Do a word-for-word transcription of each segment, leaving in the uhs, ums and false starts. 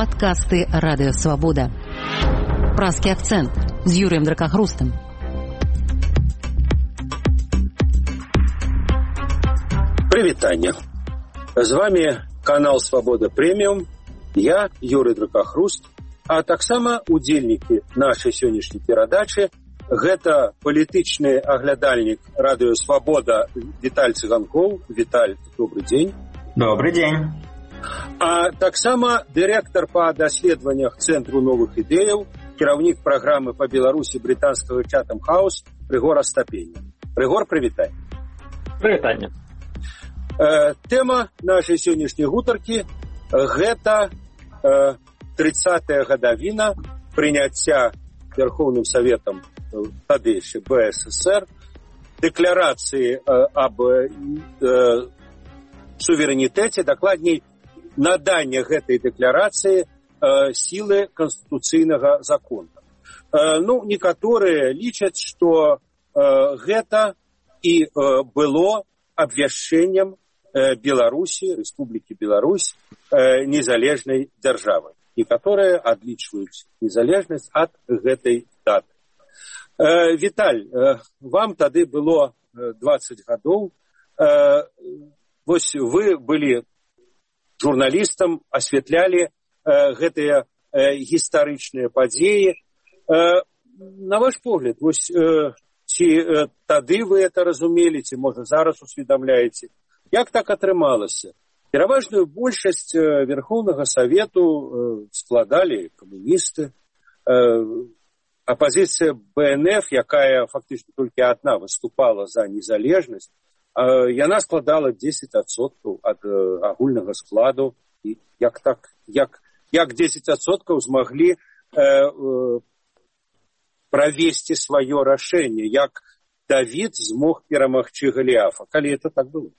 Падкасты Радыё Свабода. Празкі акцэнт з Юрыем Дракахрустам. Прывітанне. З вами канал Свабода Прэміум. Я, Юрый Дракахруст, а таксама удзельнікі нашай сённяшняй перадачы. Гэта палітычны аглядальнік Радыё Свабода Віталь Цыганкоў. Віталь, добрый дзень. Добрый дзень. А таксама дырэктар па даследаваннях Цэнтру новых ідэяў, кіраўнік праграмы па Беларусі брытанскага Chatham House Рыгор Астапенне. Рыгор, прывітай. Прывітанне. Э, тэма нашай сённяшняй гутаркі гэта э, тридцатая гадавіна прыняцця Верховным Советом тады яшчэ бэ эс эс эр дэкларацыі э, аб э, суверэнітэце, дакладней надання гэтай дэкларацыі э, сілы канстытуцыйнага закона. Э, ну, некаторыя лічаць, што э, гэта і э, было абвяшчэннем э, Беларусі, Рэспублікі Беларусь, э, незалежнай дзяржавы. Некаторыя адлічваюць незалежнасць ад гэтай даты. Э, Віталь, э, вам тады было дваццаць гадоў. Э, вось вы былі журналістам, асвятлялі э, гэтыя э, гістарычныя падзеі. Э, на ваш погляд, вось э, ці э, тады вы это разумелі, ці, можа, зараз усведамляеце, як так атрымалася? Пераважную большасць э, Верховнага Савету э, складалі камуністы. Э, апазіцыя бэ эн эф, якая фактычна толькі адна выступала за незалежнасць, яна складала дзесяць адсоткаў ад э, агульнага складу. І як так, як, як дзесяць адсоткаў змаглі э, э, правесці сваё рашэнне, як Давід змог перамагчы Галіафа, калі это так было?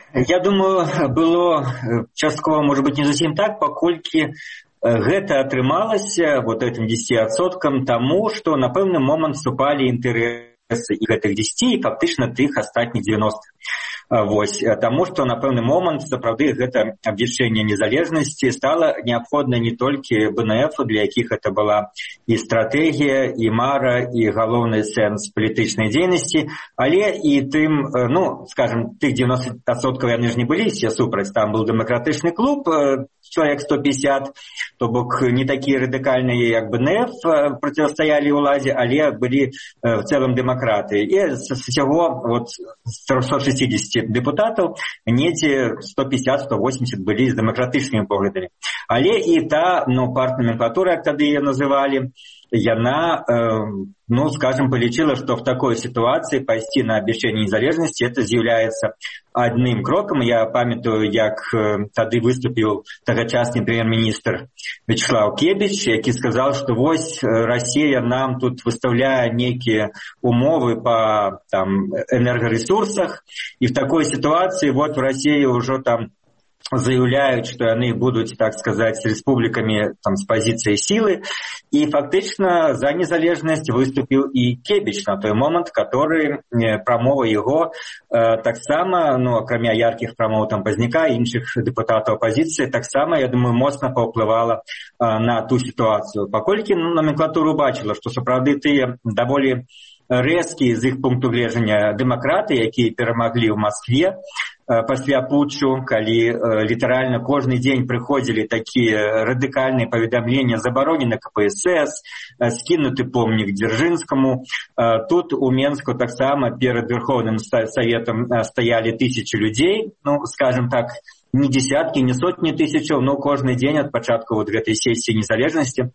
Я думаю, было часткова, может быть, не зусім так, паколькі гэта атрымалася вот этим дзесяці адсоткам таму, што на пэўны момант вступалі інтарэсы і гэтых дзесяці, і фактычна тых астатніх дзевяностых. Вось, таму што на пэўны момант сапраўды гэта абвяшчэнне незалежнасці стала неабходна не толькі бэ эн эф, для якіх это была і стратэгія, і мара, і галоўны сэнс палітычнай дзейнасці, але і тым, ну, скажем, тых дзевяносто адсоткаў яны ж не былі все супраць, там быў дэмакратычны клуб, чалавек сто пятьдесят, то бок не такія радыкальныя, як бэ эн эф, процівастаялі ўладзе, але былі в цэлым дэмакраты. І з усяго вот трёхсот шестидесяти депутатаў, недзе сто пятьдесят - сто восемьдесят былі з дэмакратычнымі поглядамі. Але і та, ну, партнаменклатура, як тады яе называлі, яна, э, ну, скажем, полічыла, што в такой ситуации пайсці на абвяшчэнне незалежнасці это з'яўляецца адным крокам. Я памятаю, як э, тады выступіў тагачасны прэм'ер-міністр Вячеслав Кебіч, які сказаў, што вось Расія нам тут выставляе нейкія умовы по там энергарэсурсах, і в такой ситуации вот в России уже там заявляют, что они будут, так сказать, республиками там, с позиции силы. И фактично за незалежность выступил и Кебіч на той момент, который промова его э, так само, ну, кроме ярких промов там Пазняка и інших депутатов оппозиции, так само, я думаю, моцна паўплывала э, на ту ситуацию. Паколькі ну, номенклатура бачила, что сапраўды тыя даволі рэзкія з іх пункту гледжання дэмакраты, якія перамаглі ў Маскве пасля путчу, калі э, літаральна кожны дзень прыходзілі такія радыкальныя паведамленні, забаронены ка пэ эс эс, э, скінуты помнік Дзяржынскаму. Э, тут у Менску таксама перад Верховным Советом э, стаялі тысячи людзей, ну, скажем так, не десятки, не сотні тысячаў, но кожны дзень ад пачатку вот гэтай сесіі незалежнасці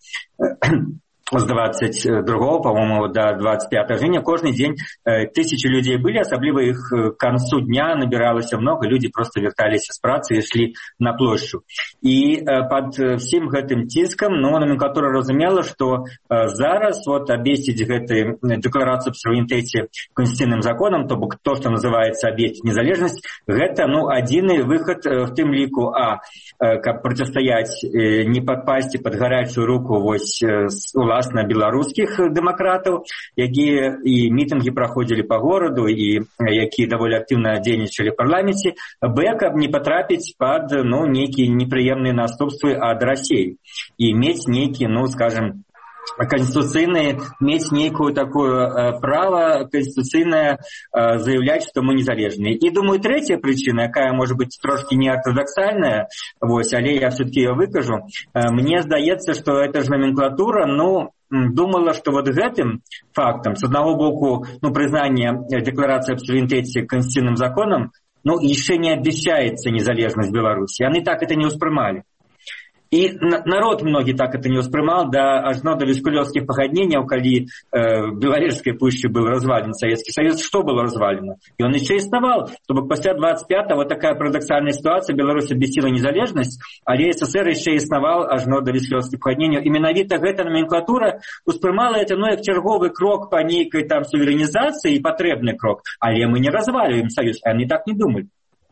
с двадцать другого, по-моему, до двадцать пятого жніўня кожны дзень э, тысячи людей были, асабліва іх к концу дня набіралася много, люди просто вярталіся з працы і ішлі на плошчу. І э, под всім гэтым ціскам, ну, номенклатура разумела, што э, зараз вот абвесціць гэты дэкларацыю аб суверэнітэце констытуцыйным законам, то бок то, што называецца абвесціць незалежнасць, гэта, ну, адзіны выхад э, в тым ліку, а э, каб процістаяць, э, не падпасці пад гарячую руку вось э, уласна беларускіх дэмакратаў, якія і мітынгі праходзілі па гораду і якія даволі актыўна дзейнічалі ў парламенце, б, каб не патрапіць пад ну, нейкія непрыемныя наступствы ад Расіі і мець нейкі, ну, скажем, конституцыйнае, мець нейкую такое э, право конституцыйнае э, заявляць, што мы незалежныя. І думаю, третья прычына, якая можа быць трошки не ортодоксальная, вось, але я все-таки ее выкажу, э, мне здаецца, што эта ж номенклатура, ну, думала, што вот гэтым фактам, с одного боку, ну, признание декларации об суверенитете конституционным законом, ну, еще не обещается незалежность Беларуси. Они так это не успрымали. І народ многі так это не ўспрымаў да ажно да віскулёўскіх пагадненняў, калі э, беларускай пушчы быў развален Савецкі Саюз, што было развалена? І он яшчэ існаваў, то бок пасля двадцать пятого вот такая парадоксальная сітуацыя, Беларусь абвясціла незалежнасць, але СССР яшчэ існаваў ажно да віскулёўскіх пагадненняў. І менавіта гэта номенклатура успрымала это ну як чарговы крок па нейкай там суверэнізацыі і патрэбны крок, але мы не развалюем Саюз, а яны так не думалі.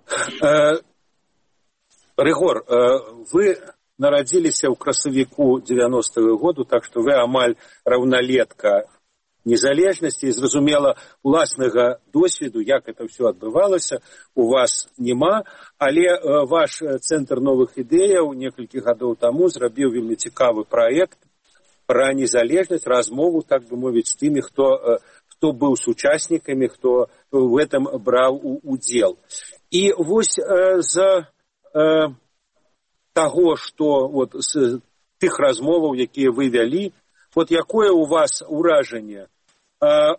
Рыгор, вы нарадзіліся ў красавіку девяностого году, так што вы амаль раўналетка незалежнасці і зразумела уласнага досведу, як это ўсё адбывалася, у вас няма, але ваш цэнтр новых ідэяў некалькі гадоў таму зрабіў вельмі цікавы праект пра незалежнасць, размову, так бы мовіць, з тымі, хто, хто быў сучаснікамі, хто в этом браў удзел. І вось за таго, што вот, з тых размоваў, якія вы вялі, вот якое у вас ўражанне? А,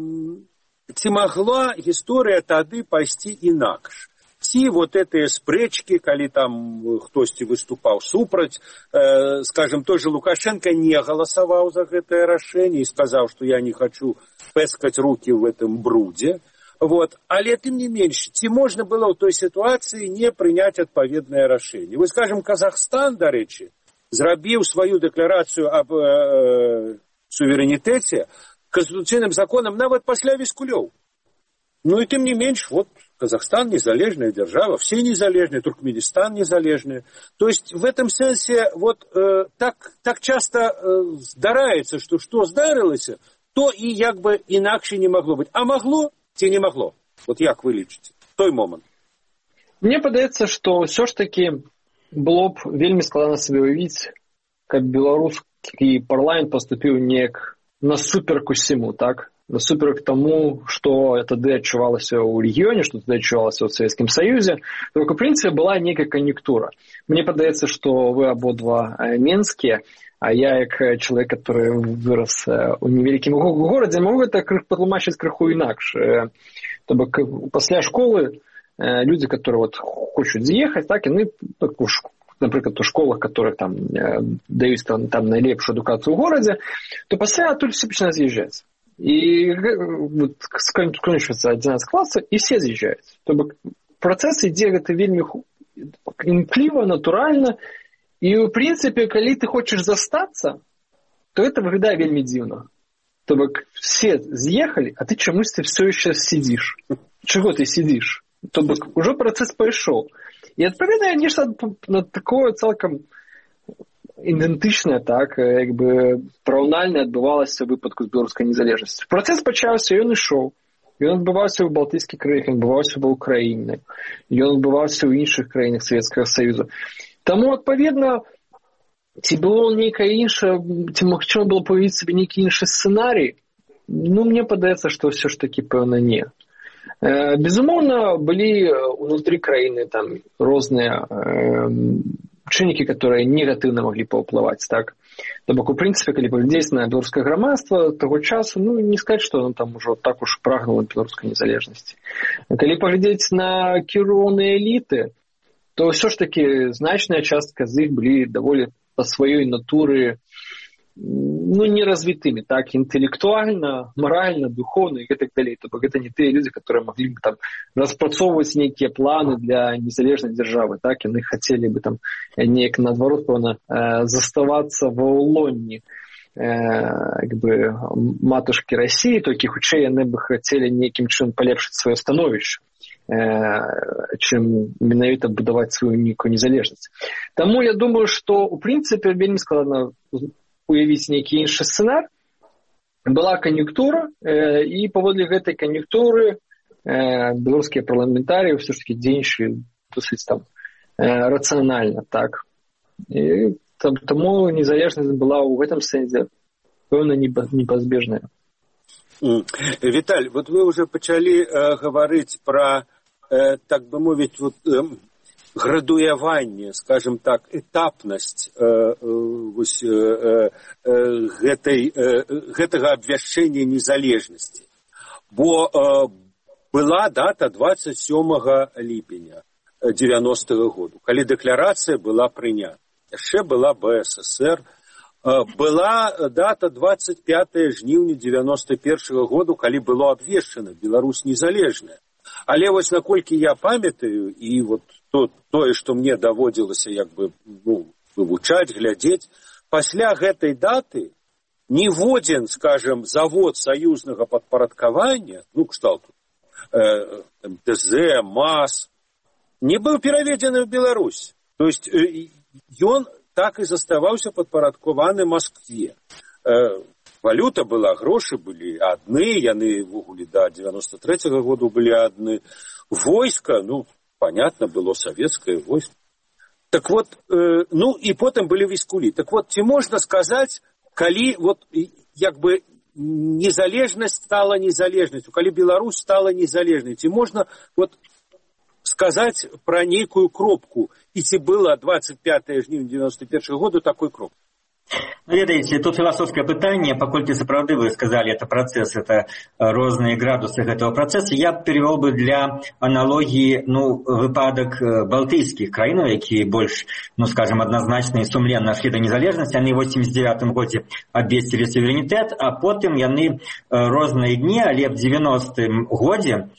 ці магла гісторыя тады пайсці інакш? Ці вот гэтыя спрэчкі, калі там хтосьці выступаў супраць, э, скажем, той же Лукашенко не галасаваў за гэтае рашэнне і сказаў, што я не хочу пэскаць рукі в этом бруде. Вот. Але, тым не менш, ці можна было ў той сітуацыі не прыняць адпаведнае рашэнне? Вы, скажем, Казахстан, дарэчы, зрабіў сваю дэкларацыю аб э, суверэнітэце канстытуцыйным законам нават пасля Віскулёў. Ну і тым не менш, вот Казахстан незалежная держава, все незалежные, Туркменистан незалежные. То есть в этом сенсе вот э, так, так часто э, здараецца, што што здарылася, то і як бы інакш не магло быць. А магло? Ці не магло? Вот як вы лічыце? Той момант. Мне падаецца, што ўсё ж такі было б вельмі складана сабе уявіць, каб беларускі парламент паступіў неяк насуперак усяму, так? Насуперак таму, што тады адчувалася ў рэгіёне, што тады адчувалася ў Савецкім Саюзе. Только, в принципе, была нейкая кан'юнктура. Мне падаецца, што вы абодва менскія, а я, як чалавек, который вырас у невялікім горадзе, могу это патлумачыць крыху інакш. То бок, пасля школы людзі, которые вот хочуць з'ехаць, так, яны, напрыклад, у школах, которые там даюць там, там найлепшую адукацыю ў горадзе, то пасля адтуль все пачынаюць з'язджаць. І вот, скончваецца адзінаццаты класа, і все з'язджаюць. То бок, працэс ідзе гэта вельмі імкліва, натуральна. І, в принципе, калі ты хочаш застацца, то это выглядае вельмі дзіўна. То бок, все з'ехалі, а ты чамусьці все еще сидишь. Чего ты сидишь? То бок, уже працэс пайшоў. І, адпаведна, нешта на такое цалкам ідэнтычнае, так, як бы параўнальна адбывалася ў выпадку з беларускай незалежнасцю. Працэс пачаўся, ён ішоў. Ён адбываўся ў балтыйскіх краінах, ён адбываўся ва Ўкраіне, ён адбываўся ў іншых краінах Савецкага Саюза. Таму, адпаведна, ці было нейкае іншае, ці магчыма было паявіць сабе нейкі іншы сцэнарый, ну, мне падаецца, што ўсё ж такі, пэўна, не. Э, безумоўна, былі ўнутры краіны там розныя э, чыннікі, которые негатыўна маглі паўплываць, так? То бок, у прынцыпе, калі паглядзець на беларускае грамадства таго часу, ну, не сказаць, што оно там ужо так уж прагнула беларускай незалежнасці. Калі паглядзець на кіроўныя эліты, то ўсё ж такі значная частка з іх былі даволі па сваёй натуры ну, неразвітымі, так, інтэлектуальна, маральна, духоўна і гэтак далей. То бок гэта не тыя людзі, которые маглі бы там распрацоўваць нейкія планы для незалежнай дзяржавы, так, яны хацелі бы там неяк наадварот, пэўна, заставацца ва ўлонні як бы матушкі Расіі, толькі хутчэй яны бы хацелі нейкім чынам палепшыць сваё становішча, чым менавіта будаваць сваю нейкую незалежнасць. Таму я думаю, што ў прынцыпе вельмі складана уявіць нейкі іншы сцэнар. Была кан'юнктура, э, і паводле гэтай кан'юнктуры э, беларускія парламентарыі ўсё ж такі дзейнічалі досыць там э, рацыянальна, так. І там, таму незалежнасць была ў гэтым сэнсе пэўна непазбежная. Віталь, вот вы уже пачалі э, гаварыць пра, э, так бы мовіць, вот, э, градуяванне, скажем так, этапнасць э, э, вось, э, э, гэтай, э, гэтага абвяшчэння незалежнасці. Бо э, была дата двадцать сёмага ліпеня девяностого году, калі дэкларацыя была прынята. Яшчэ была бэ эс эс эр. Э, была дата двадцать пятого жніўня девяносто первого году, калі было абвешчана Беларусь незалежная. Але вось наколькі я памятаю, і вот то, тое, што мне даводзілася як бы, ну, вывучаць, глядзець, пасля гэтай даты ніводзін, скажем, завод саюзнага падпарадкавання, ну, кшталту, э, эм тэ зэ, МАЗ, не быў пераведзены ў Беларусь. То есть э, ён так і заставаўся падпарадкаваны Маскве. Э, Валюта была, грошы былі адны, яны ввогуле да девяносто третьего году былі адны. Войска, ну, понятно, было советское войско. Так вот, э, ну, и потом были військові. Так вот, ці можна сказаць, калі вот, як бы, незалежнасць стала незалежнасцю, калі Беларусь стала незалежнай, ці можна вот сказаць пра нейкую кропку, і ці было двадцать пятого жніўня девяносто первого году такой кропки? Ну, ведаеце, тут філасофскае пытанне, паколькі сапраўды вы сказалі, это працэс, это розныя градусы гэтага працэсу, я перевёл бы для аналогіі, ну, выпадак балтыйскіх краінаў, якія больш, ну, скажем, адназначна і сумленна шлі да незалежнасці, яны ў восемьдесят девятым годзе абвесцілі суверэнітэт, а потым яны розныя дні, але в девяностым годзе,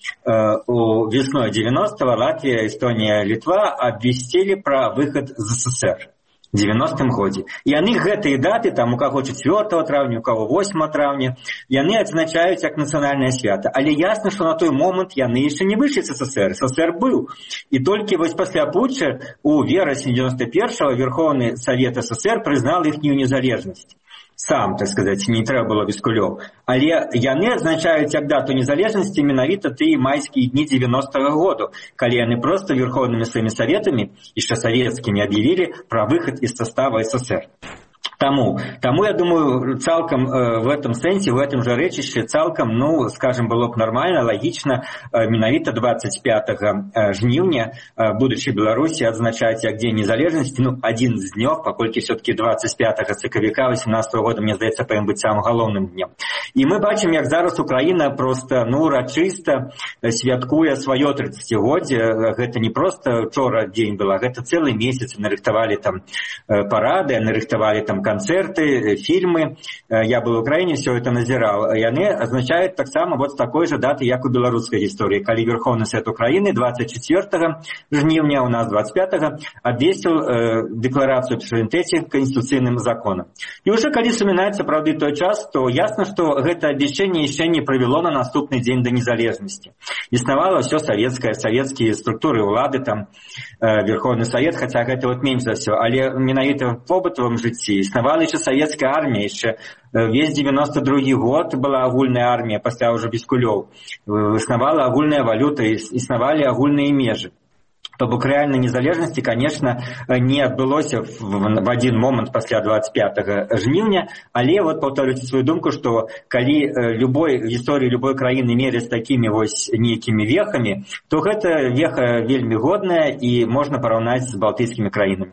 у весной девяностого, Латвія, Эстонія, Літва абвесцілі пра выхад з эс эс эр. В девяностым годзе. І яны гэтыя даты, там у каго четвёртого траўня, у каго восьмого траўня, яны адзначаюць як нацыянальнае свята. Але ясна, што на той момант яны яшчэ не выйшлі з эс эс эр. эс эс эр быў. І толькі вось пасля путча у верасні девяносто первого Верховны Савет эс эс эр прызнаў іхнюю незалежнасць. Сам, так сказаць, не трэба было без кулёў. Але яны адзначаюць як дату незалежнасці менавіта тыя майскія дні девяностого году, калі яны проста верховнымі сваімі саветамі, яшчэ савецкімі, аб'явілі пра выхад из состава эс эс эр. Тому, тому, я думаю, цалком э, в этом сенсе, в этом же речище, цалком, ну, скажем, было бы нормально, логично, э, менавіта двадцать пятого жніўня, э, будучи Беларуси, отзначать як День незалежности, ну, один из днёв, покольки все-таки двадцать пятого сакавіка восемнадцатого года, мне здаецца, павінен быць самым галоўным днем. И мы бачим, як зараз Украина просто, ну, урачыста святкуе свое тридцатигоддзе. Гэта не просто вчора день был, а гэта целый месяц. Нарыхтавали там э, парады, нарыхтавали там концерты, фильмы. Я был в Украине, все это назирал. И они означают так само вот с такой же даты, як у белорусской истории. Коли Верховный Совет Украины двадцать четвёртого жніўня, у нас двадцать пятого, обвесил э, декларацию о суверенитете конституционным законом. И уже коли вспоминается, правда, той час, то ясно, что это обещание еще не привело на наступный день до незалежности. Існавало все советское, советские структуры улады, там, э, Верховный Совет, хотя это вот меньше за все. Але менавіта в побытовом житті існавала еще советская армия, еще весь девяносто другі год была агульная армия, пасля уже без кулёў. Існавала агульная валюта, існавалі агульные межи. То бок реальной незалежности, конечно, не адбылося в один момент пасля двадцать пятого жніўня, але вот повторюсь свою думку, что калі любой в истории любой краины меряць такими вось нейкими вехами, то гэта веха вельмі годная и можно параўнаць с балтыйскими краинами.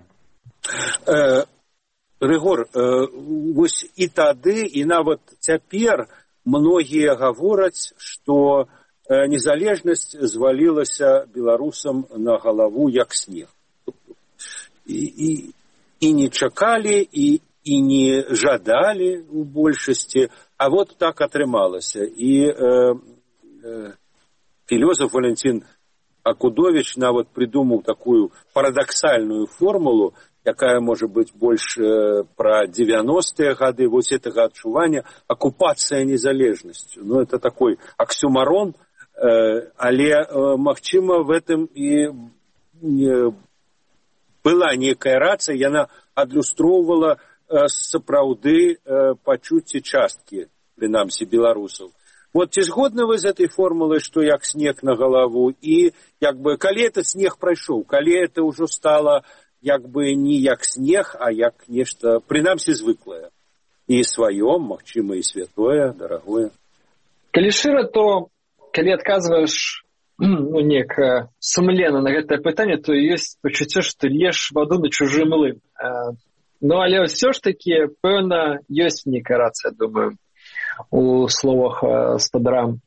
Рыгор, вось і тады, і нават цяпер многія гавораць, што незалежнасць звалілася беларусам на галаву як снег. І, і, і не чакалі, і, і не жадалі у большасці, а вот так атрымалася. І э, э, філосаф Валентин Акудович нават придумаў такую парадоксальную формулу, якая может быть больше про девяностые годы, вот этого отчувания, оккупация незалежностью. Ну, это такой оксюмарон, э, але, э, магчыма, в этом и э, была некая рация, и она адлюстроўвала сапраўды пачуцці часткі, прынамсі, беларусаў. Вот ці згодны вы з этой формулай, што як снег на галаву, і як бы, калі этот снег прайшоў, калі это ўжо стала як бы не як снег, а як нешта, прынамсі, звыклае. І сваё, магчыма, і святое, дарагое. Калі шыра, то калі адказваеш ну, неяк сумлена на гэтае пытанне, то ёсць пачуццё, што льеш ваду на чужы млын. Ну, але ўсё ж такі, пэўна, ёсць нейкая рацыя, думаю, у словах спадара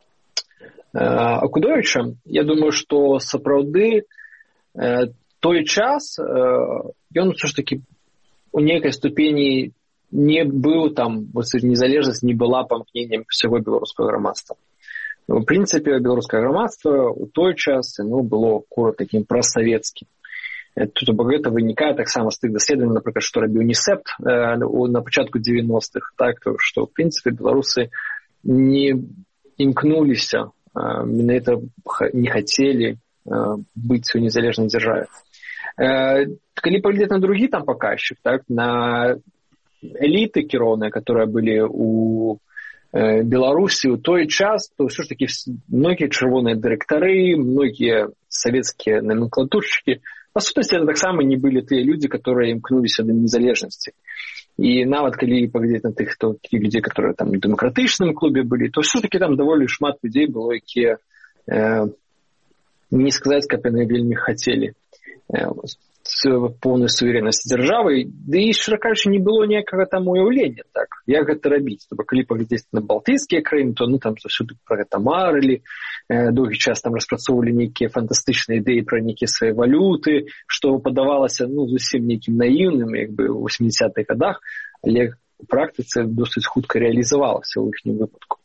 Акудовіча. Я думаю, што сапраўды той час ён ўсё ж такі у нейкай ступені не быў там, незалежнасць не была памкненнем всего беларускага грамадства. В прынцыпе, беларускае грамадства у той час ну, было кура такім прасавецкім. Тут гэта вынікае таксама з тых даследаванняў, напрыклад, што рабіў Нісепт э, на пачатку девяностых, так, што, в прынцыпе, беларусы не імкнуліся, э, менавіта не хацелі э, быць у незалежнай дзяржаве. Э, калі паглядзець на другі там паказчык, так, на эліты кіроўныя, которые былі у э, Беларусі ў той час, то ўсё ж такі многія чырвоныя дырэктары, многія савецкія номенклатуршчыкі, па сутнасці, это таксама не былі тыя людзі, которые імкнуліся да незалежнасці. І нават калі паглядзець на тых, хто такіх людзей, которые там у дэмакратычным клубе былі, то ўсё ж такі там даволі шмат людзей было, якія э, не сказаць, каб яны вельмі хацелі э, поўную сувереннасць дзяржавы, ды і, шчыра кажучы, не было ніякага там уяўлення, так, як гэта рабіць. То бок, калі паглядзець на балтыйскія краіны, то ну там заўсёды пра гэта марылі, э, доўгі час там распрацоўвалі нейкія фантастычныя ідэі пра нейкія свае валюты, што падавалася ну зусім нейкім наіўным, як бы ў восьмідзесятых гадах, але у практыцы досыць хутка рэалізавалася ў іхнім выпадку.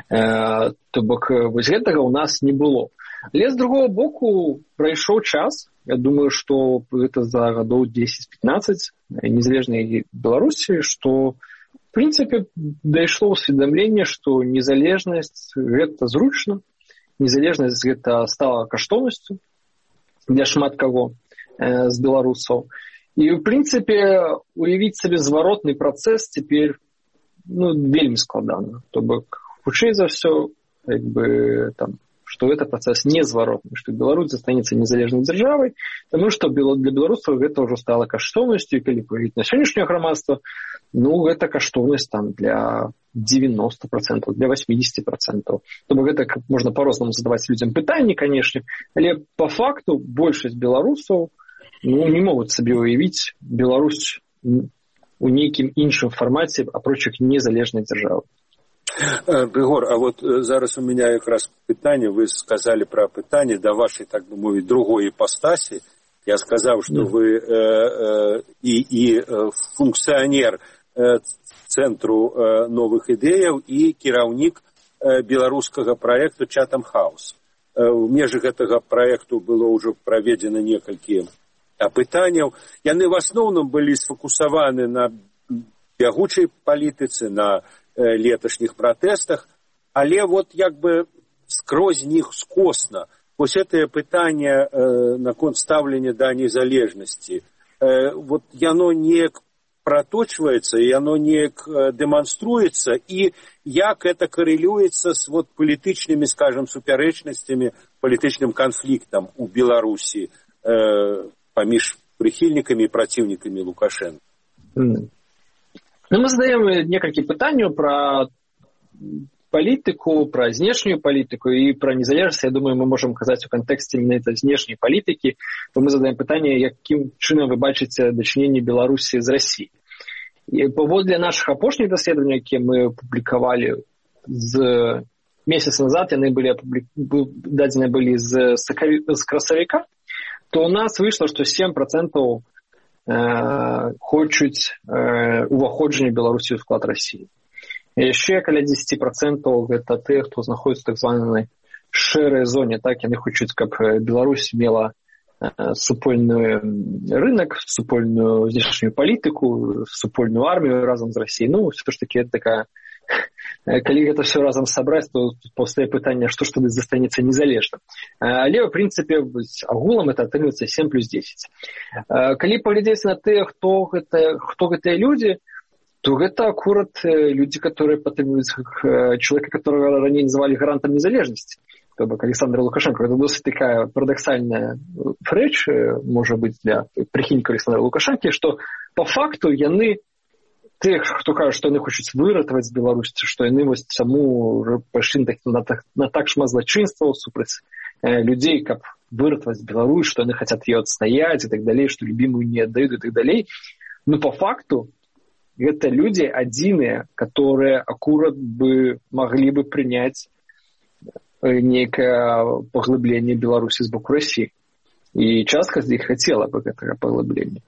Э, то бок, вось гэтага ў нас не было. Але з другого боку прайшоў час. Я думаю, што гэта за гадоў дзесяць-пятнаццаць незалежнай Беларусі, што в прынцыпе дайшло ўсведамленне, што незалежнасць гэта зручна, незалежнасць гэта стала каштоўнасцю для шмат каго э, з беларусаў. І в прынцыпе уявіць сабе зваротны працэс цяпер ну, вельмі складана. То бок хутчэй за ўсё як бы там што гэта працэс незваротны, што Беларусь застанецца незалежнай дзяржавай, таму што для беларусаў гэта ўжо стала каштоўнасцю, і калі паглядзець на сённяшняе грамадства, ну, гэта каштоўнасць там для девяносто процентов, для восемьдесят процентов. То бок гэта можна па-рознаму задаваць людзям пытанні, канешне, але па факту большасць беларусаў ну, не могуць сабе уявіць Беларусь у нейкім іншым фармаце, апроч як незалежнай дзяржавы. Бригор, а вот зараз у меня якраз питання, ви сказали про питання до вашей, так би мовити, другої іпостасі. Я сказав, що ви е, е, і, і функціонер е, Центру е, нових ідеїв і керівник е, білоруського проєкту Chatham House. Е, в межах этого проєкту було вже проведено некалькі опитань. Яны в основному були сфокусовані на бягучай політиці, на леташніх пратэстах, але вот як бы скрозь них скосна. Вось гэтае пытанне э, наконт стаўлення да незалежнасці, э, вот яно неяк проточваецца, яно неяк э, дэманструецца, і як это карэлюецца з вот палітычнымі, скажем, супярэчнасцямі, палітычным канфліктам у Беларусі э, паміж прыхільнікамі і праціўнікамі Лукашенка. Mm. Ну, мы задаем некалькі пытанняў пра палітыку, пра знешнюю палітыку і пра незалежнасць. Я думаю, мы можам казаць у кантэксце менавіта знешняй палітыкі, то мы задаем пытанне, якім чынам вы бачыце дачыненне Беларусі з Расіяй. І паводле нашых апошніх даследаванняў, якія мы публікавалі з месяц назад, яны былі дадзены былі з, з красавіка, то у нас выйшла, што сем процентаў хочуць уваходжання Беларусі ў склад Расіі. Яшчэ каля дзесяць процентаў гэта тыя, хто знаходзіцца ў так званай шэрай зоне, так, яны хочуць, каб Беларусь мела супольны рынок, супольную знешнюю палітыку, супольную армію разам з Расіяй. Ну, все ж таки, это такая калі гэта все разам сабраць, то паўстае пытанне, што ж тады застанецца незалежным. Але ў прынцыпе агулам это атрымліваецца сем плюс дзесяць. Калі паглядзець на тыя, хто гэта, хто гэтыя людзі, то гэта акурат людзі, которые падтрымліваюць чалавека, которого раней называлі гарантам незалежнасці, то бок Александра Лукашенко. Это досыць такая парадаксальная рэч, можа быць, для прыхільнікаў Александра Лукашенко, што по факту яны тых, хто кажа, што яны хочуць выратаваць Беларусь, што яны вось чаму пайшлі на, на так шмат злачынстваў супраць э, людзей, каб выратаваць Беларусь, што яны хацяць яе адстаяць і так далей, што любімую не аддаюць і так далей. Ну, по факту, гэта людзі адзіныя, которые акурат бы маглі бы прыняць нейкае паглыбленне Беларусі з боку Расіі. І частка з іх хацела бы гэтага паглыблення.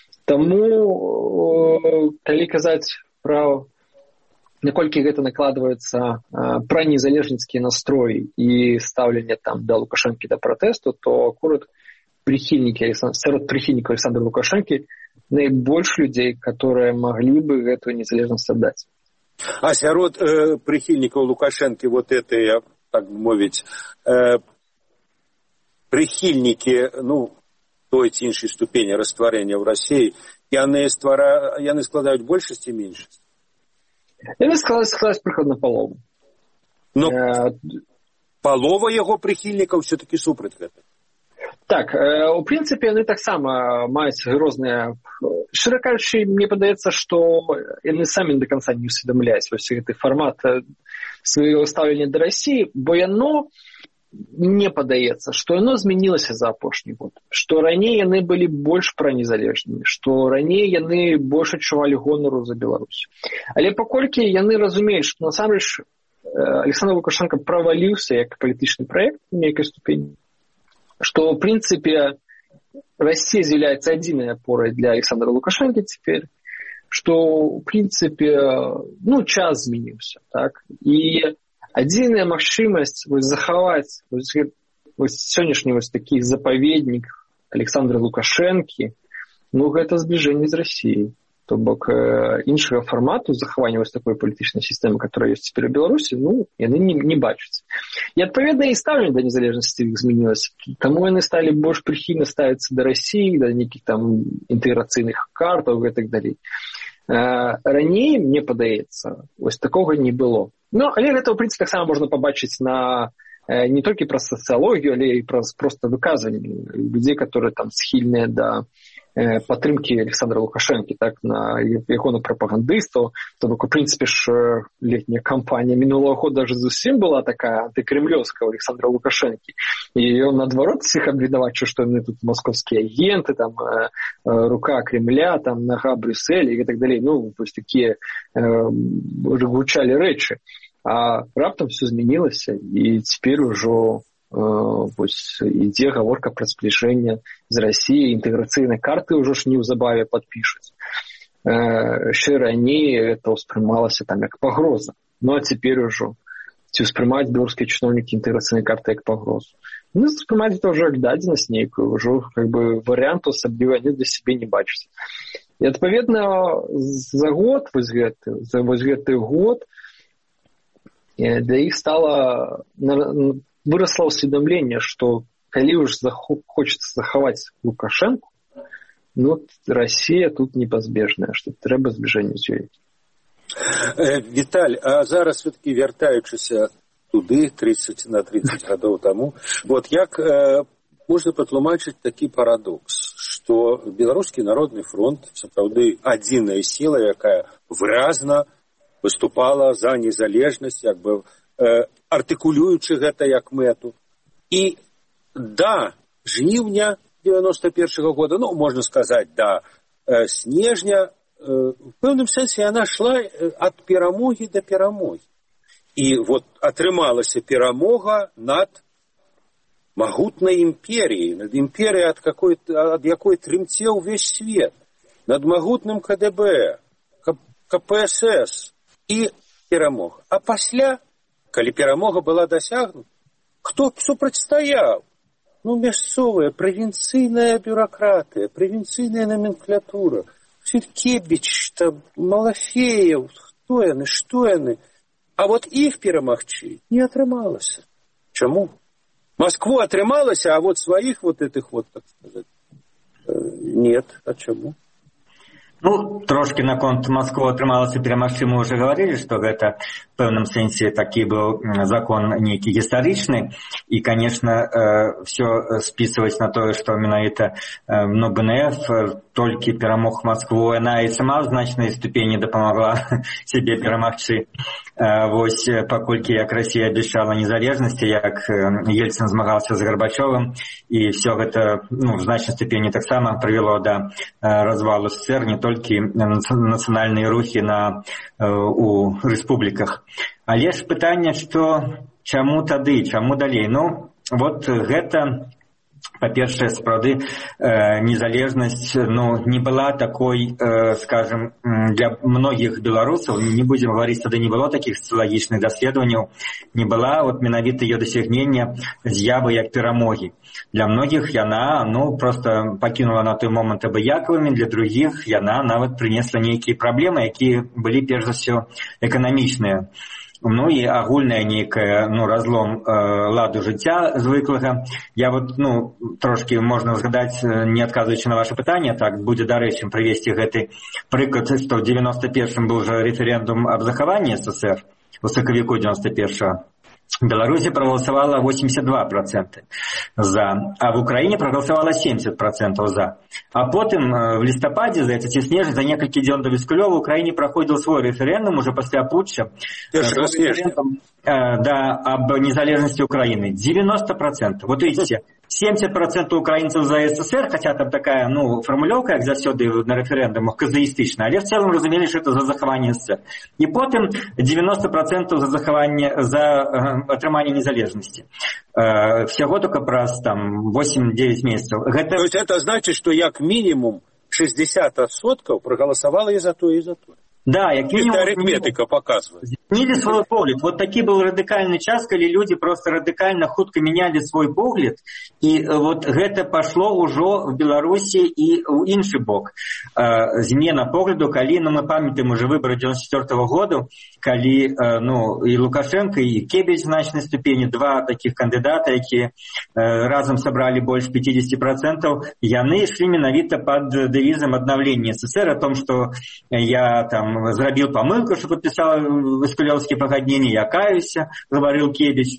Таму, калі казаць пра наколькі гэта накладваецца пра незалежніцкія настроі і стаўленне там да Лукашэнкі да пратэсту, то акурат прыхільнікі, сярод прыхільнікаў Александра Лукашэнкі найбольш людзей, которые маглі бы гэтую незалежнасць аддаць. А сярод э, прыхільнікаў Лукашэнкі вот это, так мовіць, э, прыхільнікі, ну, той ці іншай ступені растварэння ў Расіі, яны, ствара... яны складаюць большасць і меншасць? Яны складаюць, складаюць прыкладна палову. Но э... палова яго прыхільнікаў все-таки супраць гэта. Так, э, у прынцыпе, яны таксама маюць розныя... Шчыра кажучы, мне падаецца, што яны самі да канца не усведамляюць вось гэты фармат свайго стаўлення да Расіі, бо яно мне падаецца, што яно змянілася за апошні год, што раней яны былі больш пранезалежнымі, што раней яны больш адчувалі гонару за Беларусь. Але паколькі яны разумеюць, што насамрэч Александр Лукашенко праваліўся як палітычны праект у нейкай ступені, што, ў прынцыпе, Расія з'яўляецца адзінай апорай для Александра Лукашенко цяпер, што, ў прынцыпе, ну, час змяніўся, так? І адзіная магчымасць вось захаваць вось, вось сённяшні вось такі запаведнік Александра Лукашэнкі, ну, гэта збліжэнне з Расіяй. То бок э, іншага фармату захавання вось такой палітычнай сістэмы, которая ёсць цяпер у Беларусі, ну, яны не, не бачаць. І адпаведна і стаўленне да незалежнасці іх змянілася. Таму яны сталі больш прыхільна ставіцца да Расіі, да нейкіх там інтэграцыйных картаў і так далей. Э, раней, мне падаецца, вось такога не было. Ну, але гэта, ў прынцыпе, таксама можна пабачыць на э, не толькі праз сацыялогію, але і праз проста выказванні людзей, которые там схільныя да э, падтрымкі Александра Лукашэнкі, так, на ягоных прапагандыстаў. То бок, у прынцыпе ж, летняя кампанія мінулого года ж зусім была такая антыкрэмлёўская у Александра Лукашэнкі. І ён, наадварот, всіх абвінавачыў, што яны тут маскоўскія агенты, там, э, рука Кремля, там, нага Брюсселя і так далей. Ну, вось такія э, гучалі рэчы. А раптам все змянілася, і цяпер ужо э, вось, ідзе гаворка пра збліжэнне з Расіяй, інтэграцыйнай карты ўжо ж неўзабаве падпішуць. Э, ще раней это ўспрымалася там як пагроза. Ну, а цяпер ужо ці ўспрымаюць беларускія чыноўнікі інтэграцыйнай карты як пагрозу. Ну, ўспрымаюць это ўжо як дадзенасць нейкую, ўжо как бы варыянту асабліва они для сябе не бачаць. І адпаведна за год, вось гэты, за вось гэты год, для іх стала выросла ўсведамленне, што калі ўж хочацца захаваць Лукашэнку, ну, Расія тут непазбежная, што трэба збліжэнне з ёй. Віталь, а зараз все-таки вяртаючыся туды тридцать на тридцать гадоў таму, вот як э, можна патлумачыць такі парадокс, што Беларускі народны фронт сапраўды адзіная сіла, якая выразна выступала за незалежнасць, як бы э, артыкулюючы гэта як мэту. І да жніўня девяносто першага года, ну, можна сказаць, да э, снежня, э, в пэўным сэнсе яна шла ад перамогі да перамогі. І вот атрымалася перамога над магутнай імперіяй, над імперіяй, ад, какой, ад якой трымцеў увесь свет, над магутным ка дэ бэ, ка пэ эс эс, і перамога. А пасля, калі перамога была дасягнута, хто б супрацьстаяў? Ну, мясцовая, правінцыйная бюракратыя, правінцыйная номенклатура, Сюткевіч, там, Малафеев, хто яны, што яны? А вот іх перамагчы не атрымалася. Чаму? Москву атрымалася, а вот сваіх вот этих вот, так сказать, нет. А чаму? Ну, трошки наконт Москвы атрымалася перамагчы, мы уже говорили, что гэта в пэўным сэнсе такі быў закон нейкі гістарычны, і, конечно, все списываць на тое, што менавіта ну, БНФ толькі перамог Москву, яна і сама в значнай ступені дапамагла себе перамагчы. Вось, паколькі як Россия абяцала незалежнасці, як Ельцин змагался з Горбачевым, і все гэта ну, в значнай ступені таксама прывяло да развалу СССР, не толькі нацыянальныя рухі на, у рэспубліках. Але ж пытанне, што чаму тады, чаму далей? Ну, вот гэта... Па-першае, сапраўды, незалежнасць ну, не была такой, скажем, для многіх беларусаў, не будзем гаварыць, тады не было такіх сацыялагічных даследаванняў, не была вот, менавіта ее дасягнення з'явы як перамогі. Для многіх яна ну, просто пакінула на той момант абыякавымі, для другіх яна нават прынесла нейкія праблемы, якія былі перш за ўсё эканамічныя. Ну і агульная нейкая ну, разлом э, ладу жыцця звыклага. Я вот ну, трошки можна згадаць, не адказваючы на ваше пытанне, так будзе дарэчым прывесці гэты прыклад, што ў девяносто первом быў жа рэферэндум аб захаванні СССР у сакавіку девяносто первого. В Беларуси проголосовало восемьдесят два процента за, а в Украине проголосовало семьдесят процентов за. А потом в листопаде, за этот снеж, за несколько дней до Вискулева в Украине проходил свой референдум уже после путча. Референдум да, об незалежности Украины. девяносто процентов. Вот видите, семьдесят процентов украинцев за СССР, хотя там такая, ну, формулёвка, как заўсёды на референдумах, казаістычная, але в целом разумели, что это за захаванне СССР. И потом девяносто процентов за захаванне, за э, атрыманне незалежности. Э, всего только праз там восемь-девять месяцев. Гэта... То есть это значит, что як минимум шестьдесят процентов проголосовало и за то, и за то. Да, як мінімум... арифметика показывает. Змянілі свой погляд. Вот такі был радыкальны час, калі люди просто радыкальна хутка меняли свой погляд, і вот гэта пашло ўжо в Беларусі і ў іншы бок. Змена погляду, калі, ну мы памятаем уже выборы девяносто четвёртого года, калі ну, і Лукашенко, і Кебіч в значнай ступені, два таких кандидата, якія разом собрали больше пятьдесят процентов, яны ішлі менавіта под девизом обновления СССР, о том, что я там зрабіў памылку, что подписал Вискулеўские пагадненні, я каюся, говорил Кебіч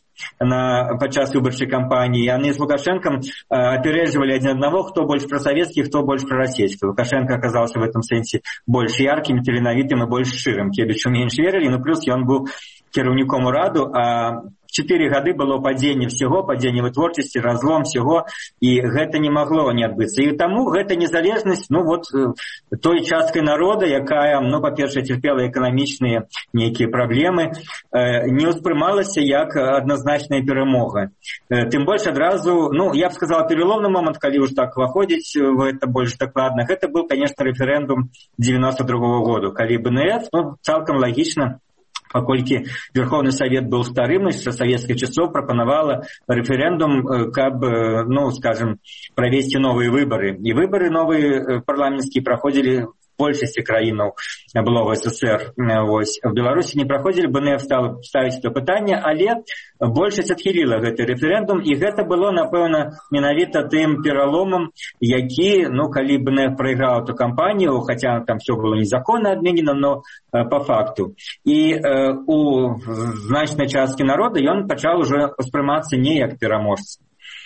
на падчас выбарчай кампании. Яны с Лукашенком опереживали один одного, кто больше просоветский, кто больше пророссийский. Лукашенко оказался в этом сенсе больше ярким, таленавітым и больше ширым. Кебічу меньше верили, но плюс он был кіраўніком ураду, а четыре гады было падзенне всего, падзенне вытворчасці, разлом всего, і гэта не магло не адбыцца. І таму гэта незалежнасць, ну вот той часткай народа, якая, ну, па-першае, церпела эканамічныя нейкія праблемы, не ўспрымалася як адназначная перамога. Тым больш адразу, ну, я б сказала, переломны момант, калі уж так выходзіць в это больш дакладна, гэта был, конечно, референдум девяносто другого года, калі БНФ, ну, цалкам лагічна, паколькі Верховный Совет был старым, з советских часов прапанавала референдум, каб, ну, скажем, провести новые выборы. И выборы новые парламентские проходили в большасці краінаў былога СССР. Вось. В Беларусі не праходзілі, БНФ стала ставіць это пытанне, але большасць адхіліла гэты рэферэндум, і гэта было, напэўна, менавіта тым пераломам, які, ну, калі БНФ прайграў эту кампанію, хаця там все было незаконна адменена, но э, по факту. І э, у значнай часткі народа ён пачаў уже успрымацца не як пераможца.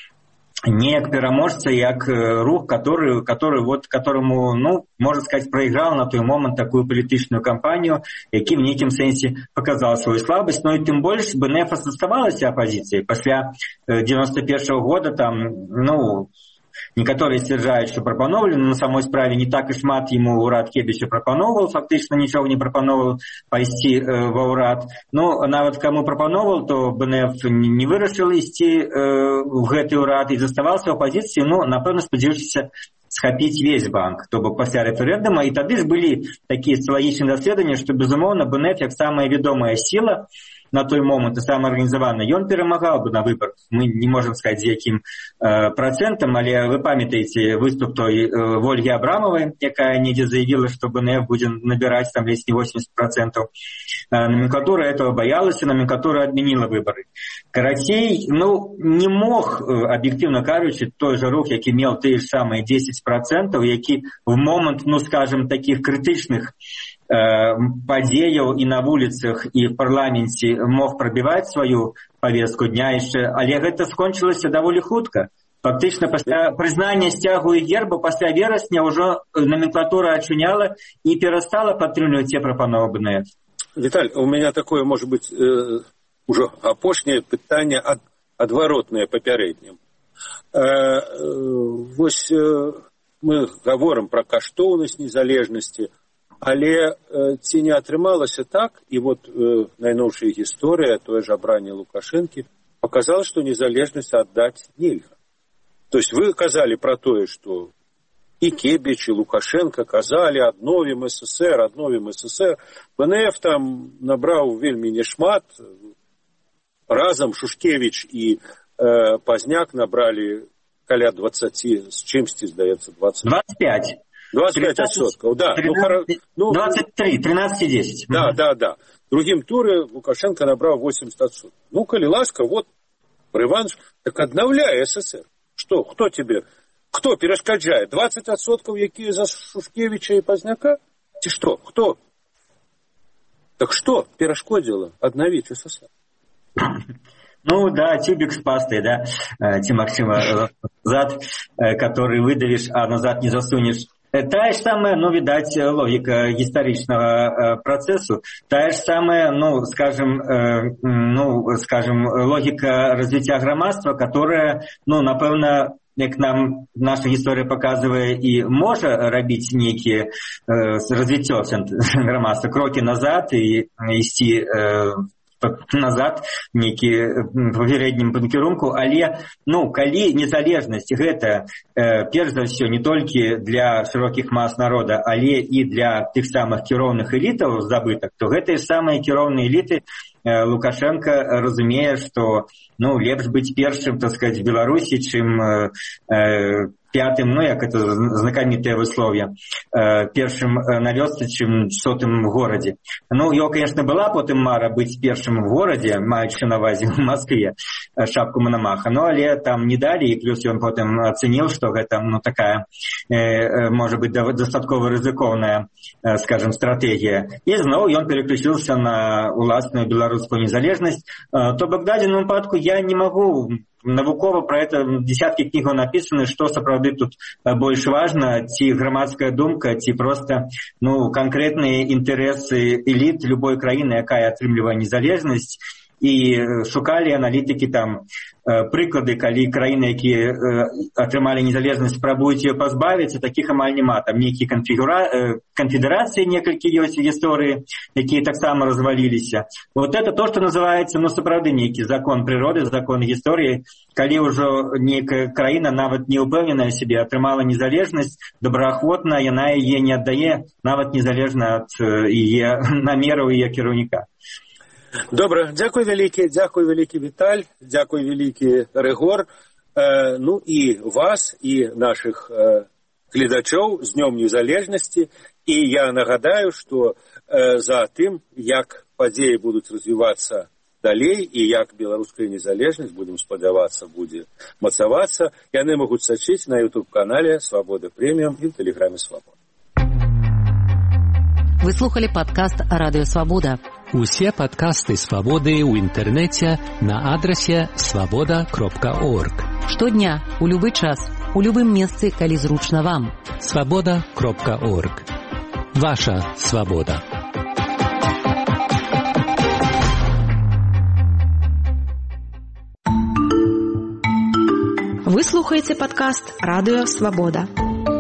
Не як пераможца, як рух, который, который вот, которому, ну, можно сказать, проиграл на той момент такую палітычную кампанию, які в нейкім сэнсе показал свою слабость, но и тем больше БНФ оставалася оппозицией. После девяносто первого года там, ну, некаторые сцвярджаюць, што прапановалі, но на самой справе не так і шмат ему ўрад Кебіча прапановал, фактычна нічога не прапановал пайсці э, ва ўрад. Ну, нават каму прапановал, то БНФ не вырашыў ісці э, в гэты ўрад і заставаўся ў апозіцыі, ну, напэўна, спадзяючыся схапіць весь банк, то бок пасля рэферэндума, і тады ж былі такія сацыялагічныя даследаванні, што, безумоўна, БНФ як самая вядомая сіла на той момант і самаарганізаваны, ён перамагаў бы на выборах. Мы не можем сказаць, з якім э, працэнтам, але вы памятаеце выступ той э, Ольгі Абрамовай, якая недзе заявіла, што бэ эн эф будзе набіраць там ледзь не восемьдесят процентов. Э, номенклатура этого боялася, номенклатура адмяніла выборы. Карацей, ну, не мог, э, аб'ектыўна кажучы, той же рух, які меў тыя ж самыя десять процентов, які в момант, ну, скажем, таких крытычных э, падзеяў і на вуліцах, і в парламенце мог прабіваць сваю повестку дня яшчэ, але гэта скончылася даволі хутка. Фактычна пасля прызнання сцягу і герба пасля верасня ўжо номенклатура ачуняла і перастала падтрымліваць те прапановы бэ эн эф. Виталь, у меня такое, может быть, э, уже апошняе пытанне ад, адваротнае папярэднім. Э, э, вось э, мы гаворым пра каштоўнасць незалежнасці, але э, ці не атрымалася так, і вот э, найноўшая гісторыя, тое ж абранне Лукашэнкі, показала, што незалежнасць аддаць нельга. То есть вы казали про тое, што і Кебіч, і Лукашенко казалі, адновім СССР, адновім СССР. бэ эн эф там набраў вельмі нешмат. Разам Шушкевіч і э, Пазняк набралі каля двадцать з чымсьці, здаецца, двадцать. двадцать пять. двадцать пять процентов, да. тринадцать, ну, двадцать три, тринадцать и десять. Да, да, да. В другім туры Лукашенко набраў восемьдесят процентов. Ну, калі ласка, вот, реванш, так аднаўляе СССР. Что, кто тебе, кто перешкоджает? двадцать процентов, якія за Шушкевича и Позняка? Ти что, кто? Так что перешкодило аднавіць СССР? Ну да, тюбик с пастой, да, ти, Максима, зад, который выдавишь, а назад не засунешь. Тая ж самая, ну, видать, логика гістарычнага працэсу, тая ж самая, ну, скажем, э, ну, скажем, логика развіцця грамадства, которая, ну, напэўна, як нам наша гісторыя паказвае, і можа рабіць нейкія э, развіццё грамадства, крокі назад і ісці э, назад нейкі папярэднім кірунку, але ну калі незалежнасць гэта э, перш за ўсё не толькі для шырокіх мас народа, але і для тых самых кіроўных элітаў здабытак, то гэтыя самыя кіроўныя эліты э, Лукашенко разумее, што ну лепш быць першым, так сказать, в Беларусі, чым э, э, пятым, ну як это знакамітае выслов'е, э, першым на вёсцы, чым сотым в горадзе. Ну, его, конечно, была потым мара быць першым в горадзе, маючы на ўвазе в Москве шапку Мономаха, но але там не далі, і плюс ён потым ацэніў, што гэта ну такая э, можа быць дастаткова рызыкоўная, э, скажем, стратэгія. І зноў ён переключился на уласную беларускую незалежнасць. Э, то бок дадзеным выпадку я не магу навукова про это десяткі кнігаў напісаны, што сапраўды тут больш важна, ці грамадская думка, ці проста ну канкрэтныя інтарэсы эліт любой краіны, якая атрымлівае незалежнасць. І шукалі аналітыкі там прыклады, калі краіны, якія атрымалі незалежнасць, спрабуюць ее пазбавіцца, такіх амаль няма. Там нейкія канфігура... канфедэрацыі некалькі ёсць у гісторыі, якія таксама разваліліся. Вот это то, што называецца ну сапраўды нейкі закон прыроды, закон гісторыі, калі ўжо нейкая краіна нават не ўпэўненая сябе атрымала незалежнасць, добраахвотна яна яе не аддае, нават незалежна ад яе намераў яе кіраўніка. Добра, дзякуй вялікі, дзякуй вялікі Віталь, дзякуй вялікі Рыгор, э, ну і вас, і нашых э, гледачоў з Днём Незалежнасці. І я нагадаю, што э, за тым, як падзеі будуць развівацца далей і як беларуская незалежнасць, будем спадзявацца, будзе мацавацца, яны могуць сачыць на ютуб-канале «Свабода Прэміум» і ў тэлеграме «Свабода». Вы слухали падкаст «Радыё Свабода». Усе падкасты «Свабоды» ў інтэрнэце на адрасе свабода кропка орг. Штодня, у любы час, у любым месцы, калі зручна вам. свабода кропка орг. Ваша свабода. Вы слухаеце падкаст «Радыё Свабода».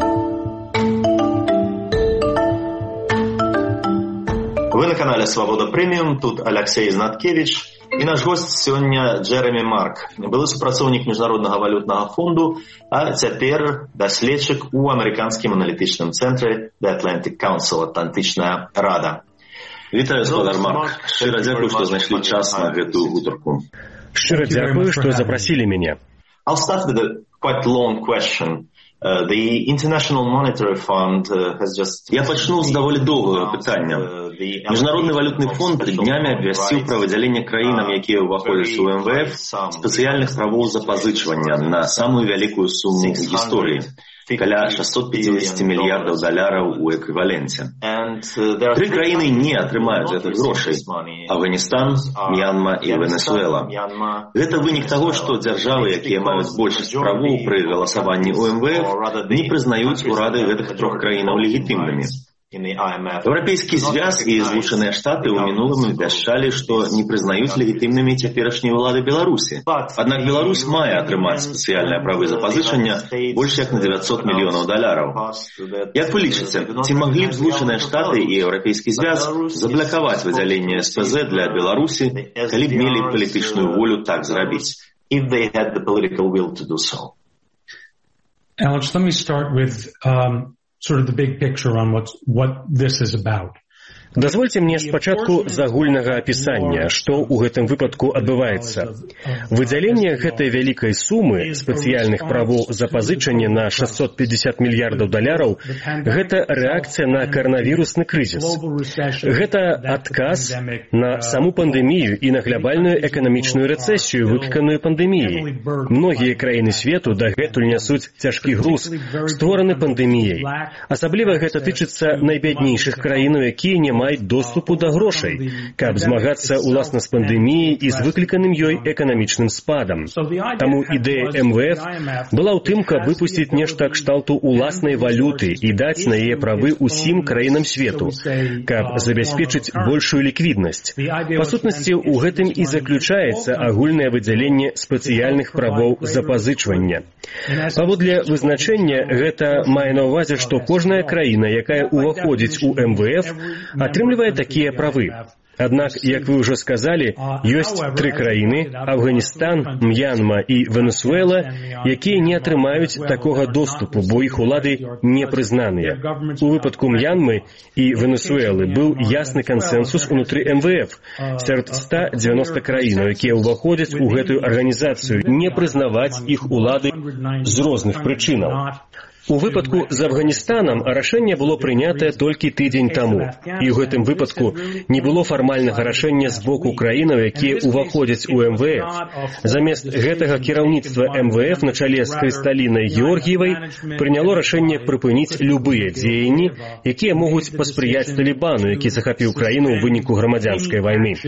Вы на канале «Свабода Прэміум», тут Алексей Знаткевич, і наш гость сёння Джеремі Марк, былы супрацоўнік Міжнароднага валютнага фонду, а цяпер даследчык у амерыканскім аналітычным цэнтры The Atlantic Council, Атлантычная рада. Вітаю, спадар Марк. Шчыра дзякуй, што знайшлі час на гэтую гутарку. Шчыра дзякуй, што запрасілі мяне. I'll start with a quite long question. Uh, the International Monetary Fund uh, has just... Я пачну з даволі доўгага пытання. Міжнародны валютны фонд днямі абвясціў пра выдзяленне краінам, якія ўваходзяць у эм вэ эф, спецыяльных правоў запазычвання на самую вялікую суму ў гісторыі. Каля шестьсот пятьдесят мільярдаў даляраў у эквіваленце. Тры краіны не атрымаюць гэтых грошай: Афганістан, Мьянма і Венесуэла. Гэта вынік таго, што дзяржавы, якія маюць большасць правоў пры галасаванні ў эм вэ эф, не прызнаюць урады гэтых трох краінаў легітымнымі. Еўрапейскі звяз і Злучаныя Штаты ў мінулым абвяшчалі, што не прызнаюць легітымнымі цяперашнія ўлады Беларусі. Аднак Беларусь мае атрымаць спецыяльныя правы запазычання больш як на девятьсот мільёнаў даляраў. Як вы лічыце, ці маглі б Злучаныя Штаты і Еўрапейскі звяз заблакаваць выдзяленне эс пэ зэ для Беларусі, калі б мелі палітычную волю так зрабіць? If they had the political will to do so. Alex, let me start with um, sort of the big picture on what's, what this is about. Дазвольце мне спачатку з агульнага апісання, што ў гэтым выпадку адбываецца. Выдзяленне гэтай вялікай сумы спецыяльных правоў запазычання на шестьсот пятьдесят мільярдаў даляраў – гэта рэакцыя на каранавірусны крызіс. Гэта адказ на саму пандэмію і на глобальную эканамічную рэцэсію, выкліканую пандэміяй. Многія краіны свету дагэтуль нясуць цяжкі груз, створаны пандэміяй. Асабліва гэта тычыцца найбяднейшых краінаў, якія не маюць доступу да грошай, каб змагацца уласна з пандэміяй і з выкліканым ёй эканамічным спадам. Таму ідэя эм вэ эф была ў тым, каб выпусціць нешта кшталту уласнай валюты і даць на яе правы ўсім краінам свету, каб забяспечыць большую ліквіднасць. Па сутнасці, у гэтым і заключаецца агульнае выдзяленне спецыяльных правоў запазычвання. Паводле вызначэння, гэта мае на ўвазе, што кожная краіна, якая ўваходзіць у эм вэ эф, атрымлівае такія правы. Аднак, як вы ўжо сказалі, ёсць тры краіны – Афганістан, Мьянма і Венесуэла, якія не атрымаюць такога доступу, бо іх улады не прызнаныя. У выпадку Мьянмы і Венесуэлы быў ясны кансэнсус унутры эм вэ эф сярод ста дзевяноста краінаў, якія ўваходзяць у гэтую арганізацыю, не прызнаваць іх улады з розных прычынаў. У выпадку з Афганістанам рашэнне было прынятае толькі тыдзень таму. І ў гэтым выпадку не было фармальнага рашэння з боку краінаў, якія ўваходзяць у эм вэ эф. Замест гэтага кіраўніцтва эм вэ эф на чале з Крысталінай Георгіевай прыняло рашэнне прыпыніць любыя дзеянні, якія могуць паспрыяць Талібану, які захапіў краіну ў выніку грамадзянскай вайны.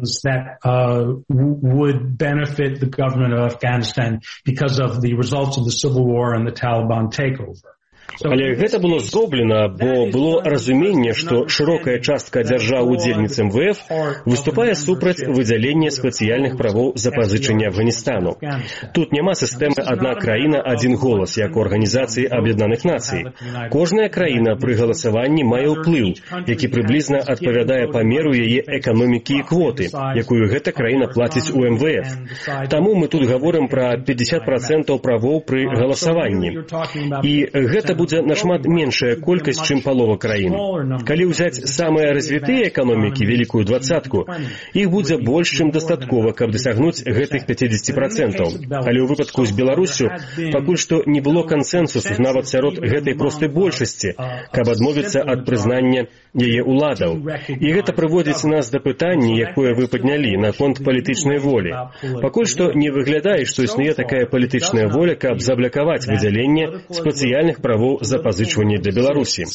Але гэта было зроблена, бо было разуменне, што шырокая частка дзяржаў-удзельніц эм вэ эф выступае супраць выдзялення спецыяльных правоў запазычання Афганістану. Тут няма сістэмы «адна краіна, адзін голас», як у Арганізацыі Аб'яднаных Нацый. Кожная краіна пры галасаванні мае ўплыў, які прыблізна адпавядае памеру яе эканомікі і квоты, якую гэта краіна плаціць у эм вэ эф. Таму мы тут гаворым пра пятьдесят процентаў правоў пры галасаванні. І гэта будзе нашмат меншая колькасць, чым палова краін. Калі ўзяць самыя развітыя эканомікі, великую двадцатку, іх будзе больш, чым дастаткова, каб дасягнуць гэтых пятьдесят процентаў. Але ў выпадку з Беларуссю пакуль што не было кансэнсусу нават сярод гэтай простай большасці, каб адмовіцца ад прызнання яе уладаў. І гэта прыводзіць нас да пытання, якое вы паднялі, наконт палітычнай волі. Пакуль што не выглядае, што існуе такая палітычная воля, каб заблакаваць выдзяленне спецыяльных правоў запазычвання для Беларусі.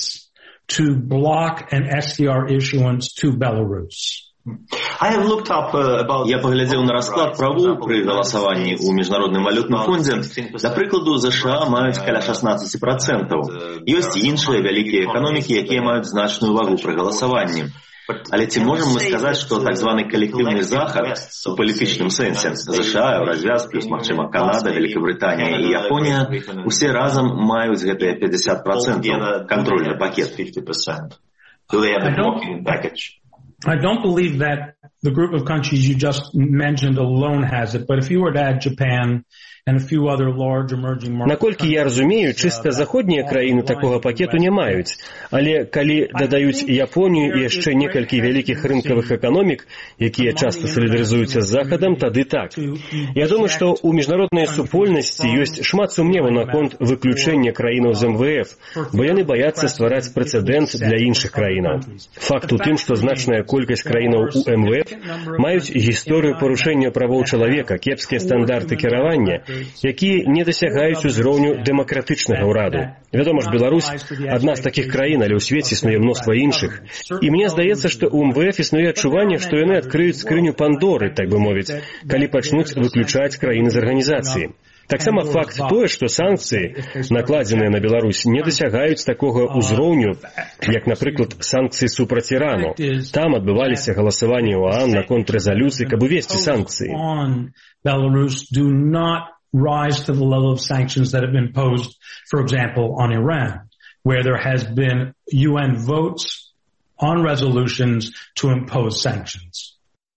Я паглядзеў на расклад правоў пры галасаванні ў Міжнародным валютным фондзе. Да прыкладу, ЗША маюць каля шестнадцать процентаў. Ёсць іншыя вялікія эканомікі, якія маюць значную вагу пры галасаванні. Але ці можам мы сказаць, што так званы калектыўны захад у палітычным сэнсе ЗША, Еўразвяз, плюс, магчыма, Канада, Великабрытанія і Японія усе разам маюць гэтыя пятьдесят процентаў контрольны пакет? I don't believe that the group of countries you just mentioned alone has it, but if you were to add Japan and a few other large emerging markets... Наколькі я разумею, чыста заходнія краіны такога пакету не маюць, але калі дадаюць Японію і яшчэ некалькі вялікіх рынкавых эканомік, якія часта салідарызуюцца з Захадам, тады так. Я думаю, што ў міжнароднай супольнасці ёсць шмат сумневу наконт выключэння краінаў з эм вэ эф, бо яны баяцца ствараць прэцэдэнт для іншых краінаў. Факт у тым, што значная колькасць краінаў у эм вэ эф маюць гісторыю парушэння правоў чалавека, кепскія стандарты кіравання, якія не дасягаюць узроўню дэмакратычнага ўраду. Вядома ж, Беларусь адна з такіх краін, але ў свеце існуе мноства іншых. І мне здаецца, што ў эм вэ эф існуе адчуванне, што яны адкрыюць скрыню Пандоры, так бы мовіць, калі пачнуць выключаць краіны з арганізацыі. Таксама факт тое, што санкцыі, накладзеныя на Беларусь, не дасягаюць такога ўзроўню, як, напрыклад, санкцыі супраць Ірану. Там адбываліся галасаванні ў ОАН наконт рэзалюцыі, каб увесці санкцыі. Belarus do not rise to the level of sanctions that have been imposed, for example, on Iran, where there has been U N votes on resolutions to impose sanctions.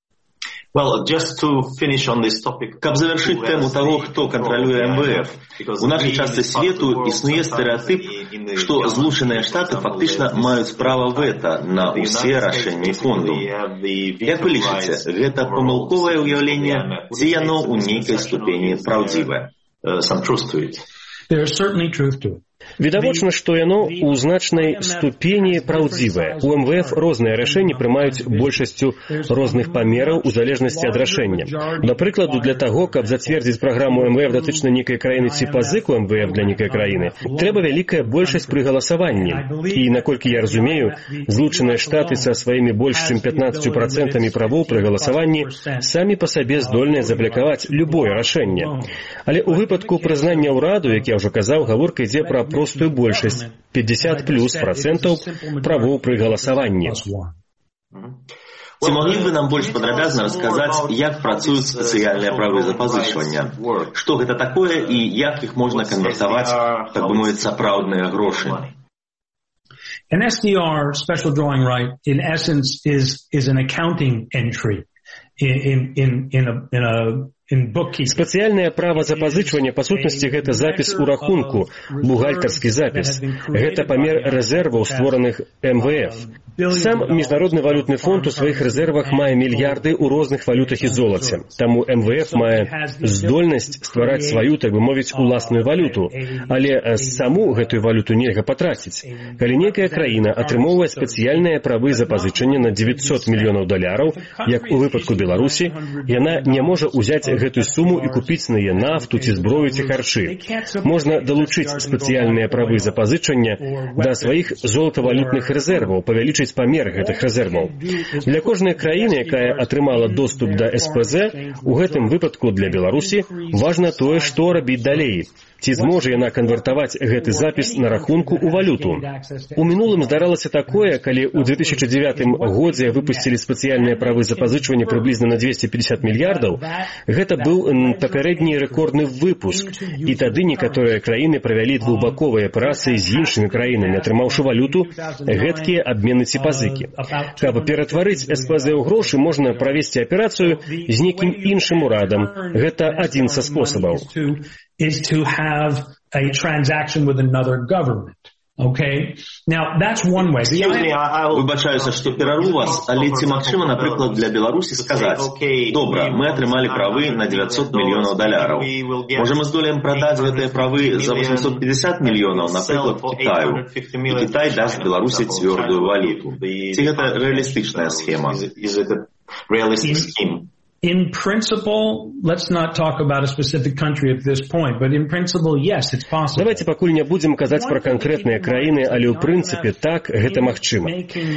Well, just to finish on this topic. Каб завершить тему того, кто контролює эм вэ эф, у нашай частцы свету існуе стэрэатып, што Злучаныя Штаты фактычна маюць права вэта на ўсе рашэнні фонду. Як вы лічыце, гэта памылковае ўяўленне, ці яно ў нейкай ступені праўдзівае? Самчувствуеце? There is certainly truth to it. Відавочна, што яно ў значнай ступені праўдзівае. У эм вэ эф розныя рашэнні прымаюць большасцю розных памераў у залежнасці ад рашэння. Да прыкладу, для таго, каб зацвердзіць праграму эм вэ эф датычна нейкай краіны ці пазыку эм вэ эф для нейкай краіны, трэба вялікая большасць пры галасаванні. І, наколькі я разумею, Злучаныя Штаты са сваімі больш чым пятнаццаць працэнтамі правоў пры галасаванні самі па сабе здольныя заблакаваць любое рашэнне. Але ў выпадку прызнання ўраду, як я ўжо казаў, гаворка ідзе пра простую большасць, пятьдесят плюс процентаў правоў пры галасаванні. Ці маглі бы нам больш падрабязна расказаць, як працуюць спецыяльныя правы запазычвання? Што гэта такое і як іх можна канвертаваць, так бы мовіць, сапраўдныя грошы? An S D R, special drawing right, in essence is is an accounting entry in in in a in a Спецыяльнае права запазычвання, па сутнасці, гэта запіс у рахунку, бухгалтарскі запіс. Гэта памер рэзерваў, створаных эм вэ эф. Сам Міжнародны валютны фонд у сваіх рэзервах мае мільярды ў розных валютах і золаце. Таму эм вэ эф мае здольнасць ствараць сваю, так бы мовіць, уласную валюту. Але саму гэтую валюту нельга патраціць. Калі нейкая краіна атрымоўвае спецыяльныя правы запазычання на дзевяцьсот мільёнаў даляраў, як у выпадку Беларусі, яна не можа ўзяць гэтую суму і купіць на яе нафту ці зброю ці харчы. Можна далучыць спецыяльныя правы запазычання да сваіх золатавалютных рэзерваў, павялічыць памер гэтых рэзерваў. Для кожнай краіны, якая атрымала доступ да эс пэ зэ, у гэтым выпадку для Беларусі важна тое, што рабіць далей. Ці зможа яна канвертаваць гэты запіс на рахунку ў валюту. У мінулым здаралася такое, калі ў две тысячы дзевятым годзе выпусцілі спецыяльныя правы запазычвання прыблізна на двести пятьдесят мільярдаў, гэта быў папярэдні рэкордны выпуск, і тады некаторыя краіны правялі двухбаковыя аперацыі з іншымі краінамі, атрымаўшы валюту, гэткія абмены ці пазыкі. Каб ператварыць эс пэ зэ ў грошы, можна правесці аперацыю з нейкім іншым урадам. Гэта адзін са спосабаў. Is to have a transaction with another government. Okay? Now, that's one way. Выбачаюся, што перарву вас, але ці магчыма, напрыклад, для Беларусі сказаць: добра, мы атрымалі правы на девятьсот мільёнаў даляраў. Можа, мы здолеем прадаць гэтыя правы за восемьсот пятьдесят мільёнаў, напрыклад, Китаю, і Китай дасць Беларусі цвёрдую валюту. Ці гэта рэалістычная схема? Is it a realistic scheme? In principle, let's not talk about a specific country at this point, but in principle, yes, it's possible. Давайте пакуль не будзем казаць пра канкрэтныя краіны, але ў прынцыпе так, гэта магчыма.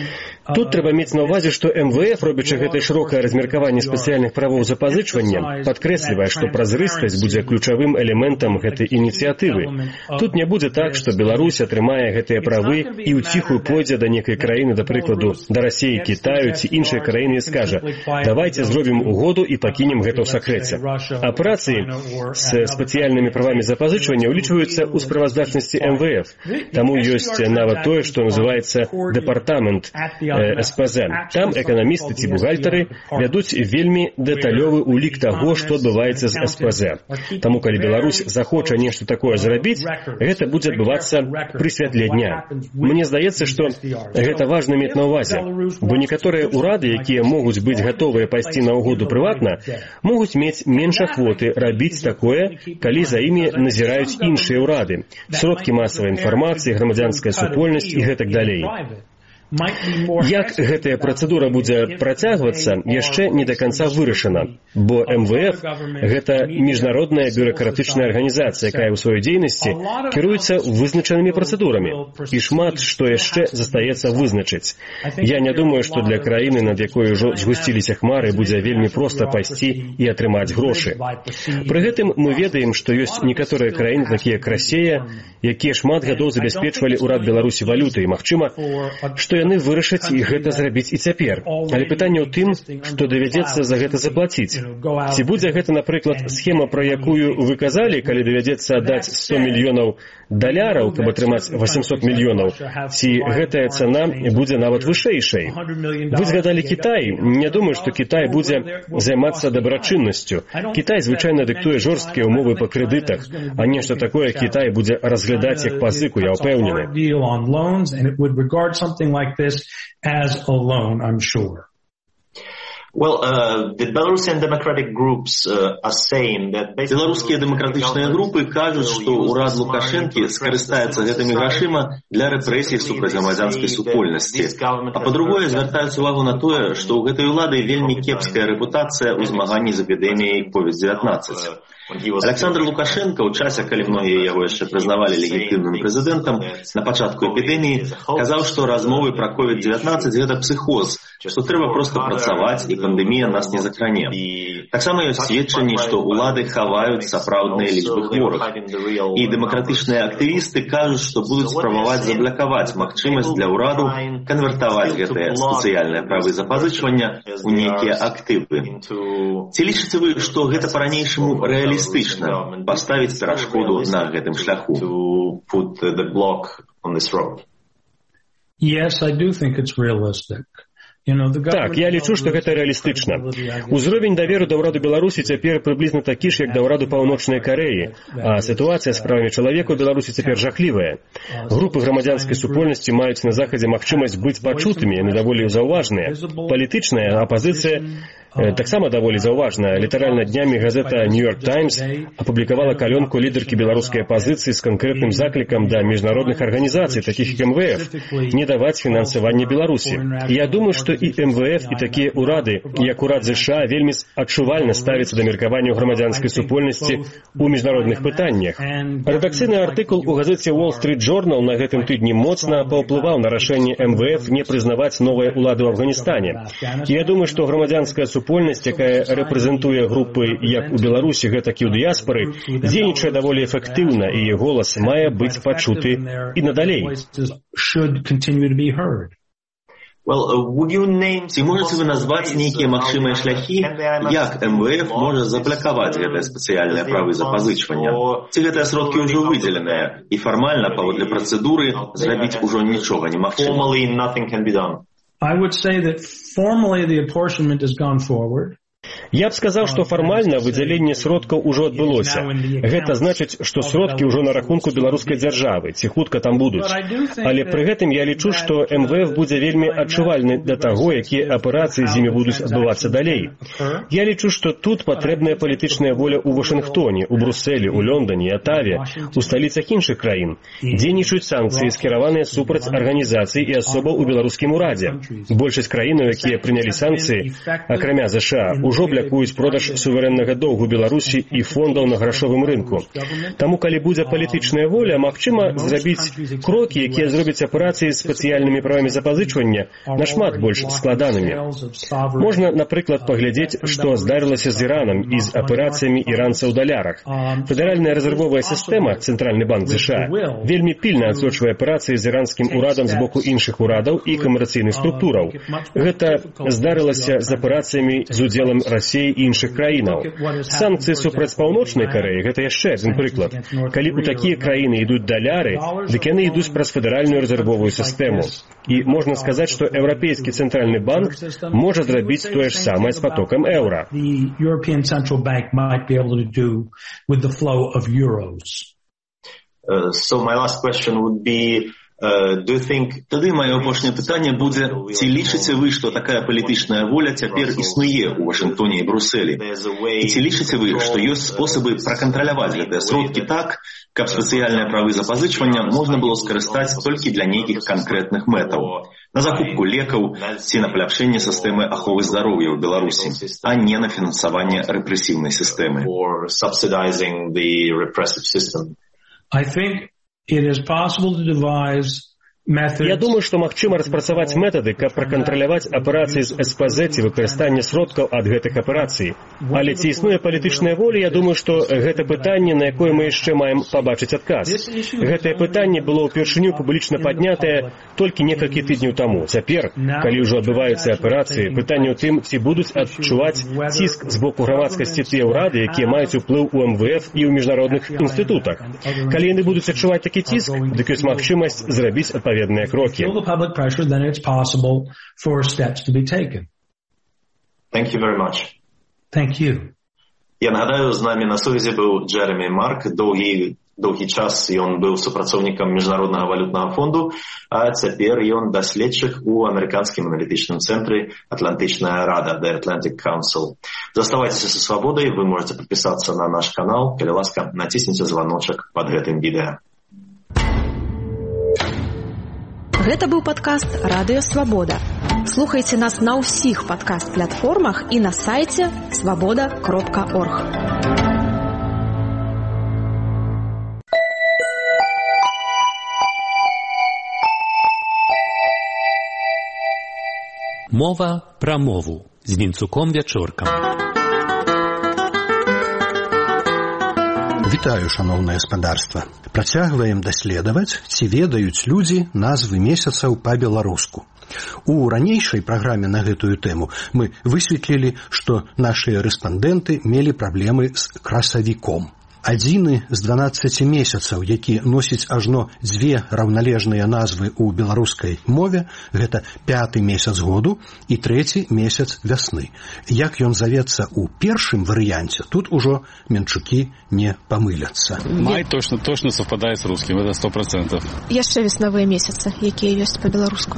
Тут трэба мець на ўвазе, што эм вэ эф, робячы гэтае шырокае размеркаванне спецыяльных правоў запазычвання, падкрэслівае, што празрыстасць будзе ключавым элементам гэтай ініцыятывы. Тут не будзе так, што Беларусь атрымае гэтыя правы і ў ціхую пойдзе да нейкай краіны, да прыкладу, да Расіі, Кітаю ці іншай краіны і скажа: давайте зробім угоду году і пакінем гэта ў сакрэце. Аперацыі з спецыяльнымі правамі запазычвання ўлічваюцца ў справаздачнасці эм вэ эф. Таму ёсць нават тое, што называецца дэпартамент эс пэ зэ. Там эканамісты ці бухгалтары вядуць вельмі дэталёвы улік таго, што адбываецца з эс пэ зэ. Таму, калі Беларусь захоча нешта такое зрабіць, гэта будзе адбывацца пры святле дня. Мне здаецца, што гэта важна мець на ўвазе, бо некаторыя ўрады, якія могуць быць гатовыя пайсці на ўгоду прыватна, могуць мець менш ахвоты рабіць такое, калі за імі назіраюць іншыя ўрады, сродкі масавай інфармацыі, грамадзянская супольнасць і гэтак далей. Як гэтая працэдура будзе працягвацца, яшчэ не да канца вырашана, бо эм вэ эф – гэта міжнародная бюракратычная арганізацыя, якая ў сваёй дзейнасці кіруецца вызначанымі працэдурамі, і шмат што яшчэ застаецца вызначыць. Я не думаю, што для краіны, над якой ужо згусціліся хмары, будзе вельмі проста пайсці і атрымаць грошы. Пры гэтым мы ведаем, што ёсць некаторыя краіны, такія як Расія, якія шмат гадоў забяспечвалі ўрад Беларусі валютай, і магчыма, што яны вырашаць і гэта зрабіць і цяпер. Але пытанне ў тым, што давядзецца за гэта заплаціць. Ці будзе гэта, напрыклад, схема, пра якую вы казалі, калі давядзецца аддаць сто мільёнаў даляраў, каб атрымаць восемьсот мільёнаў, ці гэтая цана будзе нават вышэйшай? Вы згадалі Кітай. Не думаю, што Кітай будзе займацца дабрачыннасцю. Кітай звычайна дыктуе жорсткія умовы па крэдытах, а нешта такое Кітай будзе разглядаць як пазыку, я ўпэўнены. This as a loan, I'm sure. Well, uh, the Belarusian democratic groups uh, are saying that беларускія дэмакратычныя групы кажуць, што ўрад Лукашэнкі скарыстаецца гэтымі грашыма для рэпрэсій супраць грамадзянскай супольнасці. А па-другое, звяртаюць увагу на тое, што ў гэтай улады вельмі кепская рэпутацыя ў змаганні з эпідэміяй ковід дзевятнаццаць. Александр Лукашенко ў часе, калі многія яго яшчэ прызнавалі легітымным прэзідэнтам, на пачатку эпідэміі казаў, што размовы пра ковід дзевятнаццаць гэта псіхоз, што трэба проста працаваць і пандэмія нас не закране. Таксама ёсць сведчанні, што ўлады хаваюць сапраўдныя лічбы хворых. І дэмакратычныя актывісты кажуць, што будуць спрабаваць заблакаваць магчымасць для ўраду канвертаваць гэтыя спецыяльныя правы запазычвання ў нейкія актывы. Ці лічыце вы, што гэта па-ранейшаму рэалістычна паставіць перашкоду на гэтым шляху? Yes, I do think it's realistic. Так, я лічу, што гэта рэалістычна. Узровень даверу да ўраду Беларусі цяпер прыблізна такі ж, як да ўраду Паўночнай Карэі, а сітуацыя з правамі чалавека ў Беларусі цяпер жахлівая. Групы грамадзянскай супольнасці маюць на захадзе магчымасць быць пачутымі, яны даволі заўважныя. Палітычная апазіцыя таксама даволі заўважная. Літаральна днямі газета «Нью-Йорк Таймс» апублікавала калёнку лідаркі беларускай апазіцыі з канкрэтным заклікам да міжнародных арганізацый, такіх як эм вэ эф, не даваць фінансаванне Беларусі. Я думаю, што і эм вэ эф, і такія ўрады, як урад ЗША, вельмі адчувальна ставяцца да меркавання грамадзянскай супольнасці ў міжнародных пытаннях. Рэдакцыйны артыкул у газеце «Wall Street Journal» на гэтым тыдні моцна паўплываў на рашэнне эм вэ эф не прызнаваць новыя ўлады ў Афганістане. Я думаю, што грамадзянская супольнасць, якая рэпрэзентуе групы як у Беларусі, гэтак і ў дыяспары, дзейнічае даволі эфектыўна, і яе голас мае быць пачуты і надалей. Well, would you name, ці можаце вы назваць нейкія магчымыя шляхі, як эм вэ эф можа заблакаваць гэтыя спецыяльныя правы запазычвання? Ці гэтыя сродкі ўжо выдзеленыя, і фармальна, паводле працэдуры, зрабіць ужо нічога немагчыма? I would say that formally the apportionment has gone forward. Я б сказаў, што фармальна выдзяленне сродкаў ужо адбылося. Гэта значыць, што сродкі ўжо на рахунку беларускай дзяржавы, ці хутка там будуць. Але пры гэтым я лічу, што эм вэ эф будзе вельмі адчувальны да таго, якія аперацыі з імі будуць адбывацца далей. Я лічу, што тут патрэбная палітычная воля ў Вашынгтоне, у Брусэлі, у Лондоне, Атаве, у сталіцах іншых краін. Дзейнічаюць санкцыі, скіраваныя супраць арганізацый і асобаў у беларускім урадзе. Большасць краінаў, якія прынялі санкцыі, акрамя ЗША, ужо блякуюць продаж суверэннага доўгу Беларусі і фондаў на грашовым рынку. Таму, калі будзе палітычная воля, магчыма зрабіць крокі, якія зробяць аперацыі з спецыяльнымі правамі запазычвання нашмат больш складанымі. Можна, напрыклад, паглядзець, што здарылася з Іранам і з аперацыямі іранца ў далярах. Федэральная рэзервовая сістэма, Цэнтральны банк ЗША, вельмі пільна адсочвае аперацыі з іранскім урадам з боку іншых урадаў і камерцыйных структураў. Гэта здарылася з аперацыямі з удзелам Расіі Расіі і іншых краінаў. Санкцыі супраць Паўночнай Карэі – гэта яшчэ адзін прыклад. Калі ў такія краіны ідуць даляры, дык яны ідуць праз федэральную рэзервовую сістэму. І можна сказаць, што Еўрапейскі цэнтральны банк можа зрабіць тое ж самае з потокам еўра. Uh, so my last question would be, uh, do you think... Тады маё апошняе пытанне будзе, ці лічыце вы, што такая палітычная воля цяпер існуе ў Вашынгтоне і Брусэлі? І ці лічыце вы, што ёсць спосабы пракантраляваць гэтыя сродкі так, каб спецыяльныя правы запазычвання можна было скарыстаць толькі для нейкіх канкрэтных мэтаў? На закупку лекаў ці на паляпшэнне сістэмы аховы здароўя ў Беларусі, а не на фінансаванне рэпрэсіўнай сістэмы. I think it is possible to devise Я думаю, што магчыма распрацаваць метады, каб пракантраляваць аперацыі з эс пэ зет ці выкарыстанне сродкаў ад гэтых аперацый. Але ці існуе палітычная воля, я думаю, што гэта пытанне, на якое мы яшчэ маем пабачыць адказ. Гэтае пытанне было ўпершыню публічна паднятае толькі некалькі тыдняў таму. Цяпер, калі ўжо адбываюцца аперацыі, пытанне ў тым, ці будуць адчуваць ціск з боку грамадскасці тыя ўрады, якія маюць уплыў у эм вэ эф і ў міжнародных інстытутах. Калі яны будуць адчуваць такі ціск, дык ёсць магчымасць зрабіць адпаведныя крокі. Thank you very much. Thank you. Я нагадаю, з намі на сувязі быў Джеремі Марк. Доўгі, доўгі час ён быў супрацоўнікам Міжнароднага валютнага фонду, а цяпер ён даследчык у амерыканскім аналітычным цэнтры Атлантычная рада, The Atlantic Council. Заставайцеся са свабодай, вы можете падпісацца на наш канал. Калі ласка, націсніце званочак пад гэтым відэа. Гэта быў падкаст «Радыё Свабода». Слухайце нас на ўсіх падкаст-платформах і на сайце свабода кропка орг. Мова пра мову з Вінцуком Вячоркам. Вітаю, шановнае гаспадарства. Працягваем даследаваць, ці ведаюць людзі назвы месяцаў па-беларуску. У ранейшай праграме на гэтую тэму мы высветлілі, што нашыя рэспандэнты мелі праблемы з красавіком. Адзіны з дванаццаці месяцаў, які носіць ажно дзве раўналежныя назвы ў беларускай мове, гэта пяты месяц году і трэці месяц вясны. Як ён завецца ў першым варыянце, тут ужо менчукі не памыляцца. Май точно, точно совпадает с русским, это сто процентов. Яшчэ веснавыя месяцы, якія ёсць па-беларуску?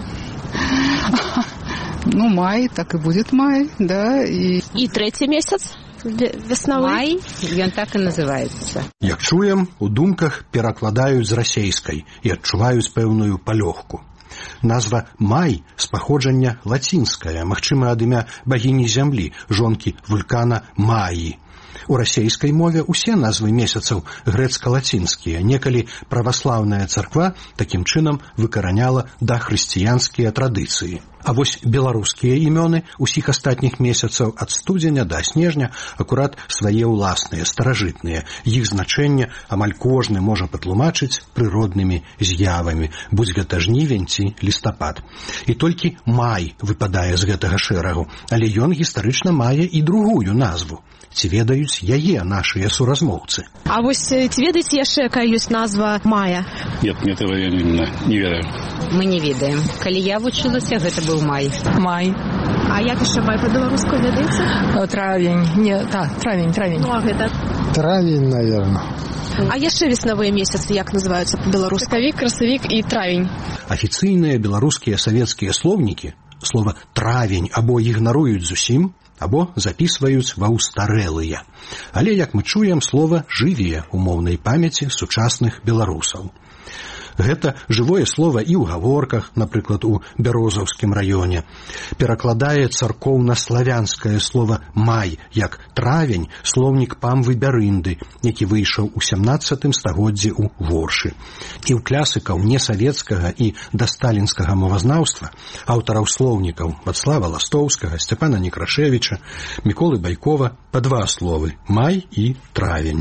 Ну, май, так и будет май, да. И, и третий месяц? Веснавы? Май, ён так і называецца. Як чуем, у думках перакладаюць з расейскай і адчуваюць пэўную палёгку. Назва «май» з паходжання лацінская, магчыма ад імя багіні зямлі, жонкі вулкана Маі. У расейскай мове ўсе назвы месяцаў грэцка-лацінскія. Некалі праваслаўная царква такім чынам выкараняла дахрысціянскія традыцыі. А вось беларускія імёны ўсіх астатніх месяцаў ад студзеня да снежня акурат свае ўласныя, старажытныя. Іх значэнне амаль кожны можа патлумачыць прыроднымі з'явамі, будзь гэта жнівень ці лістапад. І толькі май выпадае з гэтага шэрагу, але ён гістарычна мае і другую назву. Ці ведаюць яе нашыя суразмоўцы? А вось ці ведаеце яшчэ, якая ёсць назва мая? Нет, мне этого я не ведаю. Мы не ведаем. Калі я вучылася, гэта быў май. Май. А як яшчэ май па-беларуску ведаеце? Травень. Не, так, травень, травень. Ну, а гэта? Травень, наверное. А яшчэ веснавыя месяцы як называюцца па-беларуску? Сакавік, красавік і травень. Афіцыйныя беларускія савецкія слоўнікі слова «травень» або ігнаруюць зусім, або запісваюць ва ўстарэлыя. Але, як мы чуем, слова жыве ў моўнай памяці сучасных беларусаў. Гэта жывое слова і ў гаворках, напрыклад, у Бярозаўскім раёне. Перакладае царкоўна-славянскае слова «май» як «травень» слоўнік Памвы Бярынды, які выйшаў у сямнаццатым стагоддзі ў Воршы. І ў класыкаў несавецкага і дасталінскага мовазнаўства, аўтараў слоўнікаў Вацлава Ластоўскага, Сцяпана Некрашевіча, Міколы Байкова па два словы «май» і «травень».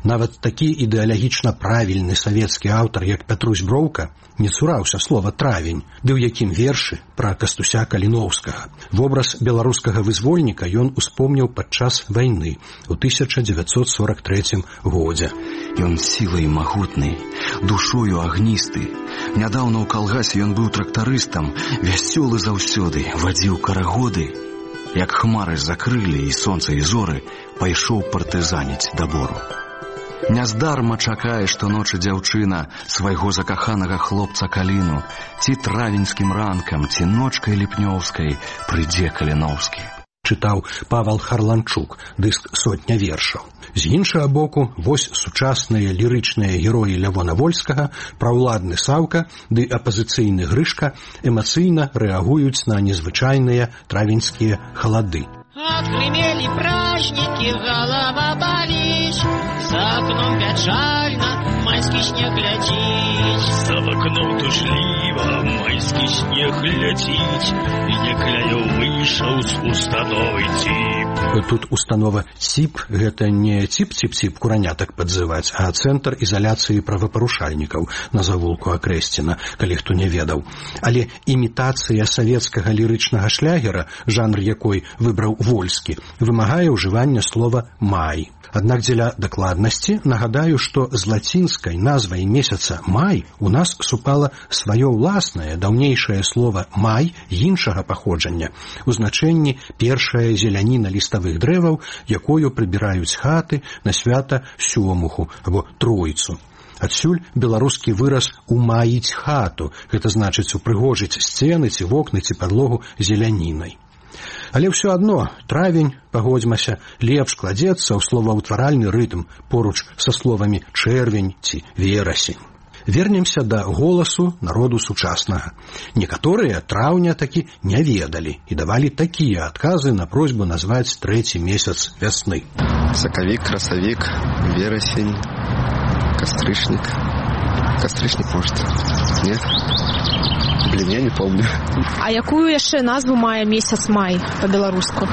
Нават такі ідэалагічна правільны савецкі аўтар, як Пятрусь Броўка, не цураўся слова «травень», ды ў якім вершы пра Кастуся Каліноўскага. Вобраз беларускага вызвольніка ён успомніў падчас вайны ў тысяча дзевяцьсот сорок трэцім годзе. Ён сілай магутнай, душою агністы. Нядаўна ў калгасе ён быў трактарыстам, вясёлы заўсёды, вадзіў карагоды. Як хмары закрылі і сонца і зоры, пайшоў партызаніць да бору. Няздарма чакае, што ночы дзяўчына свайго закаханага хлопца Каліну, ці травеньскім ранкам, ці ночкай ліпнёўскай прыйдзе Каліноўскі. Чытаў Павал Харланчук, дыск «Сотня вершаў». З іншага боку, вось сучасныя лірычныя героі Лявона Вольскага, праўладны Саўка ды апазіцыйны Грышка эмацыйна рэагуюць на незвычайныя травеньскія халады. Отгремели праздники, голова болит, за окном печально, майский снег летит. За окном тужливо, майский снег летит, и некляю вышел с установой ТИП. Тут установа ТИП – гэта не ТИП-ТИП-ТИП куранятак падзываць, а Цэнтр ізаляцыі правапарушальнікаў на завулку Акрэсціна, калі хто не ведаў. Але імітацыя савецкага лірычнага шлягера, жанр якой выбраў Вольскі, вымагае ўжывання слова «май». Аднак дзеля дакладнасці нагадаю, што з лацінскай назвай месяца «май» у нас супала сваё ўласнае даўнейшае слова «май» іншага паходжання, у значэнні першая зеляніна ліставых дрэваў, якою прыбіраюць хаты на свята сёмуху або тройцу. Адсюль беларускі выраз «умаіць хату», гэта значыць упрыгожыць сцены ці вокны ці падлогу зелянінай. Але ўсё адно травень, пагодзьмася, лепш кладзецца ў словаўтваральны рытм поруч са словамі чэрвень ці верасень. Вернемся да голасу народу сучаснага. Некаторыя траўня такі не ведалі і давалі такія адказы на просьбу назваць трэці месяц вясны. Сакавік, красавік, верасень, кастрычнік. Кастрычнік, может, нет? Блин, я не помню. А якую яшчэ назву мае месяц май па-беларуску?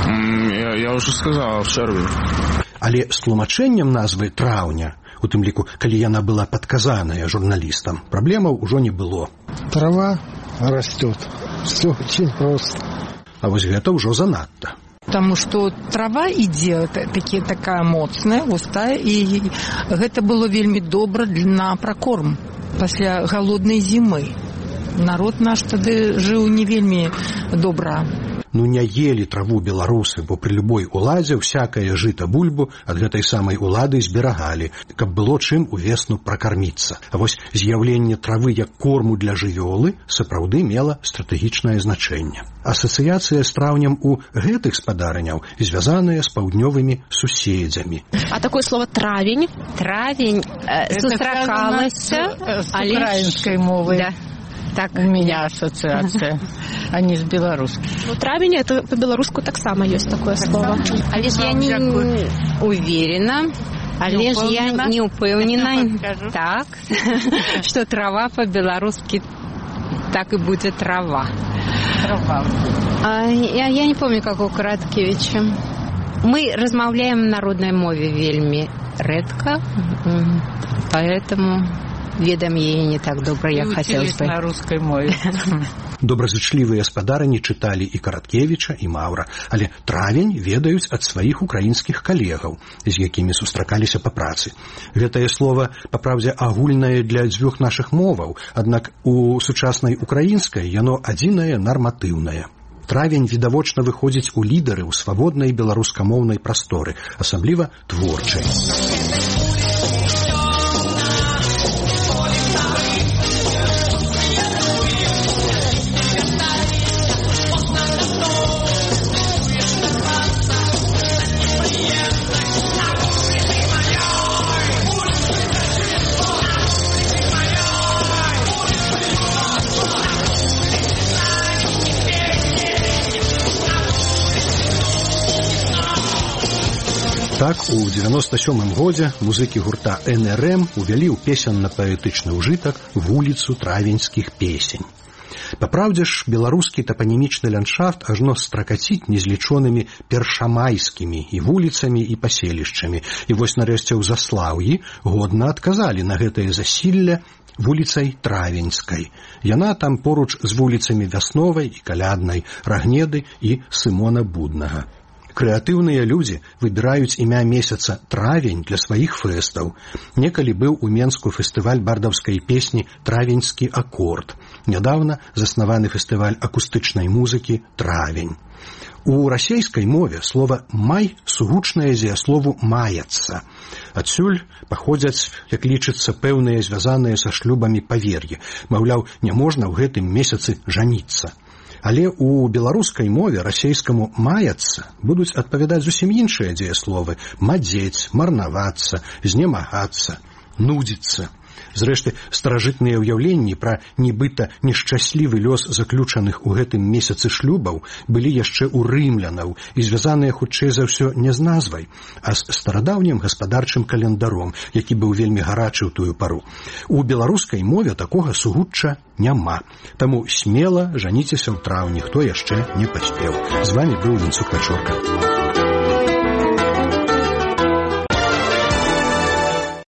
Я, я уже сказал, чэрвень. Але з тлумачэннем назвы траўня, у тым ліку, калі яна была падказаная журналістам, праблемаў ужо не было. Трава растет. Все очень просто. А вось гэта ўжо занадта. Потому что трава ідзе такі, такая моцная, густая, і гэта было вельмі добра на пракорм пасля галоднай зімы. Народ наш тады жыў не вельмі добра. Ну не елі траву беларусы, бо пры любой уладзе всякае жыта бульбу ад гэтай самай улады зберагалі, каб было чым увесну пракарміцца. А вось з'яўленне травы як корму для жывёлы сапраўды мела стратэгічнае значэнне. Асацыяцыя з траўнем у гэтых спадарняў звязаная з паўднёвымі суседзямі. А такое слово травень? Травень э, сустракалася с украинской мовой. Да. Так у меня ассоциация, а не с белорусской. Ну, травень, это по-белорусски так само есть такое слово. Але ж я не уверена, але ж я не упевнена, так, что трава по-белорусски так и будет трава. Трава. А, я, я не помню, как у Короткевича. Мы размаўляем на народной мове вельми редко, поэтому... ведам яе не так добра, як хацелось бы. На рускай мове. Добразычлівыя спадарні чыталі і Караткевіча, і Маўра, але травень ведаюць ад сваіх украінскіх калегаў, з якімі сустракаліся па працы. Гэтае слова, папраўдзе, агульнае для дзвюх нашых моваў, аднак у сучаснай украінскай яно адзінае нарматыўнае. Травень відавочна выходзіць у лідары ў свабоднай беларускамоўнай прасторы, асабліва творчай. Так, у девяносто сёмым годзе музыкі гурта эн эр эм увялі ў песенна-паэтычны ўжытак вуліцу травеньскіх песень. Папраўдзе ж, беларускі тапанімічны ландшафт ажно стракаціць незлічонымі першамайскімі і вуліцамі і паселішчамі. І вось нарэшце ў Заслаўі годна адказалі на гэтае засілле вуліцай Травеньскай. Яна там поруч з вуліцамі Вясновай і Каляднай, Рагнеды і Сымона Буднага. Крэатыўныя людзі выбіраюць імя месяца травень для сваіх фэстаў. Некалі быў у Менску фестываль бардаўскай песні «Травеньскі акорд». Нядаўна заснаваны фестываль акустычнай музыкі «Травень». У расейскай мове слова «май» сугучнае зіяслову «маяцца». Адсюль паходзяць, як лічыцца, пэўныя звязаныя са шлюбамі павер'і. Маўляў, не можна ў гэтым месяцы жаніцца. Але ў беларускай мове расейскаму «маяцца» будуць адпавядаць зусім іншыя дзеясловы: мадзець, марнавацца, знемагацца, нудзіцца. Зрэшты, старажытныя ўяўленні пра нібыта нешчаслівы лёс заключаных у гэтым месяцы шлюбаў былі яшчэ ў рымлянаў і звязаныя хутчэй за ўсё не з назвай, а з старадаўнім гаспадарчым календаром, які быў вельмі гарачы ў тую пару. У беларускай мове такога сугучча няма. Таму смела жаніцеся ў траўні, хто яшчэ не паспеў. З вамі быў Вінцук Вачорка.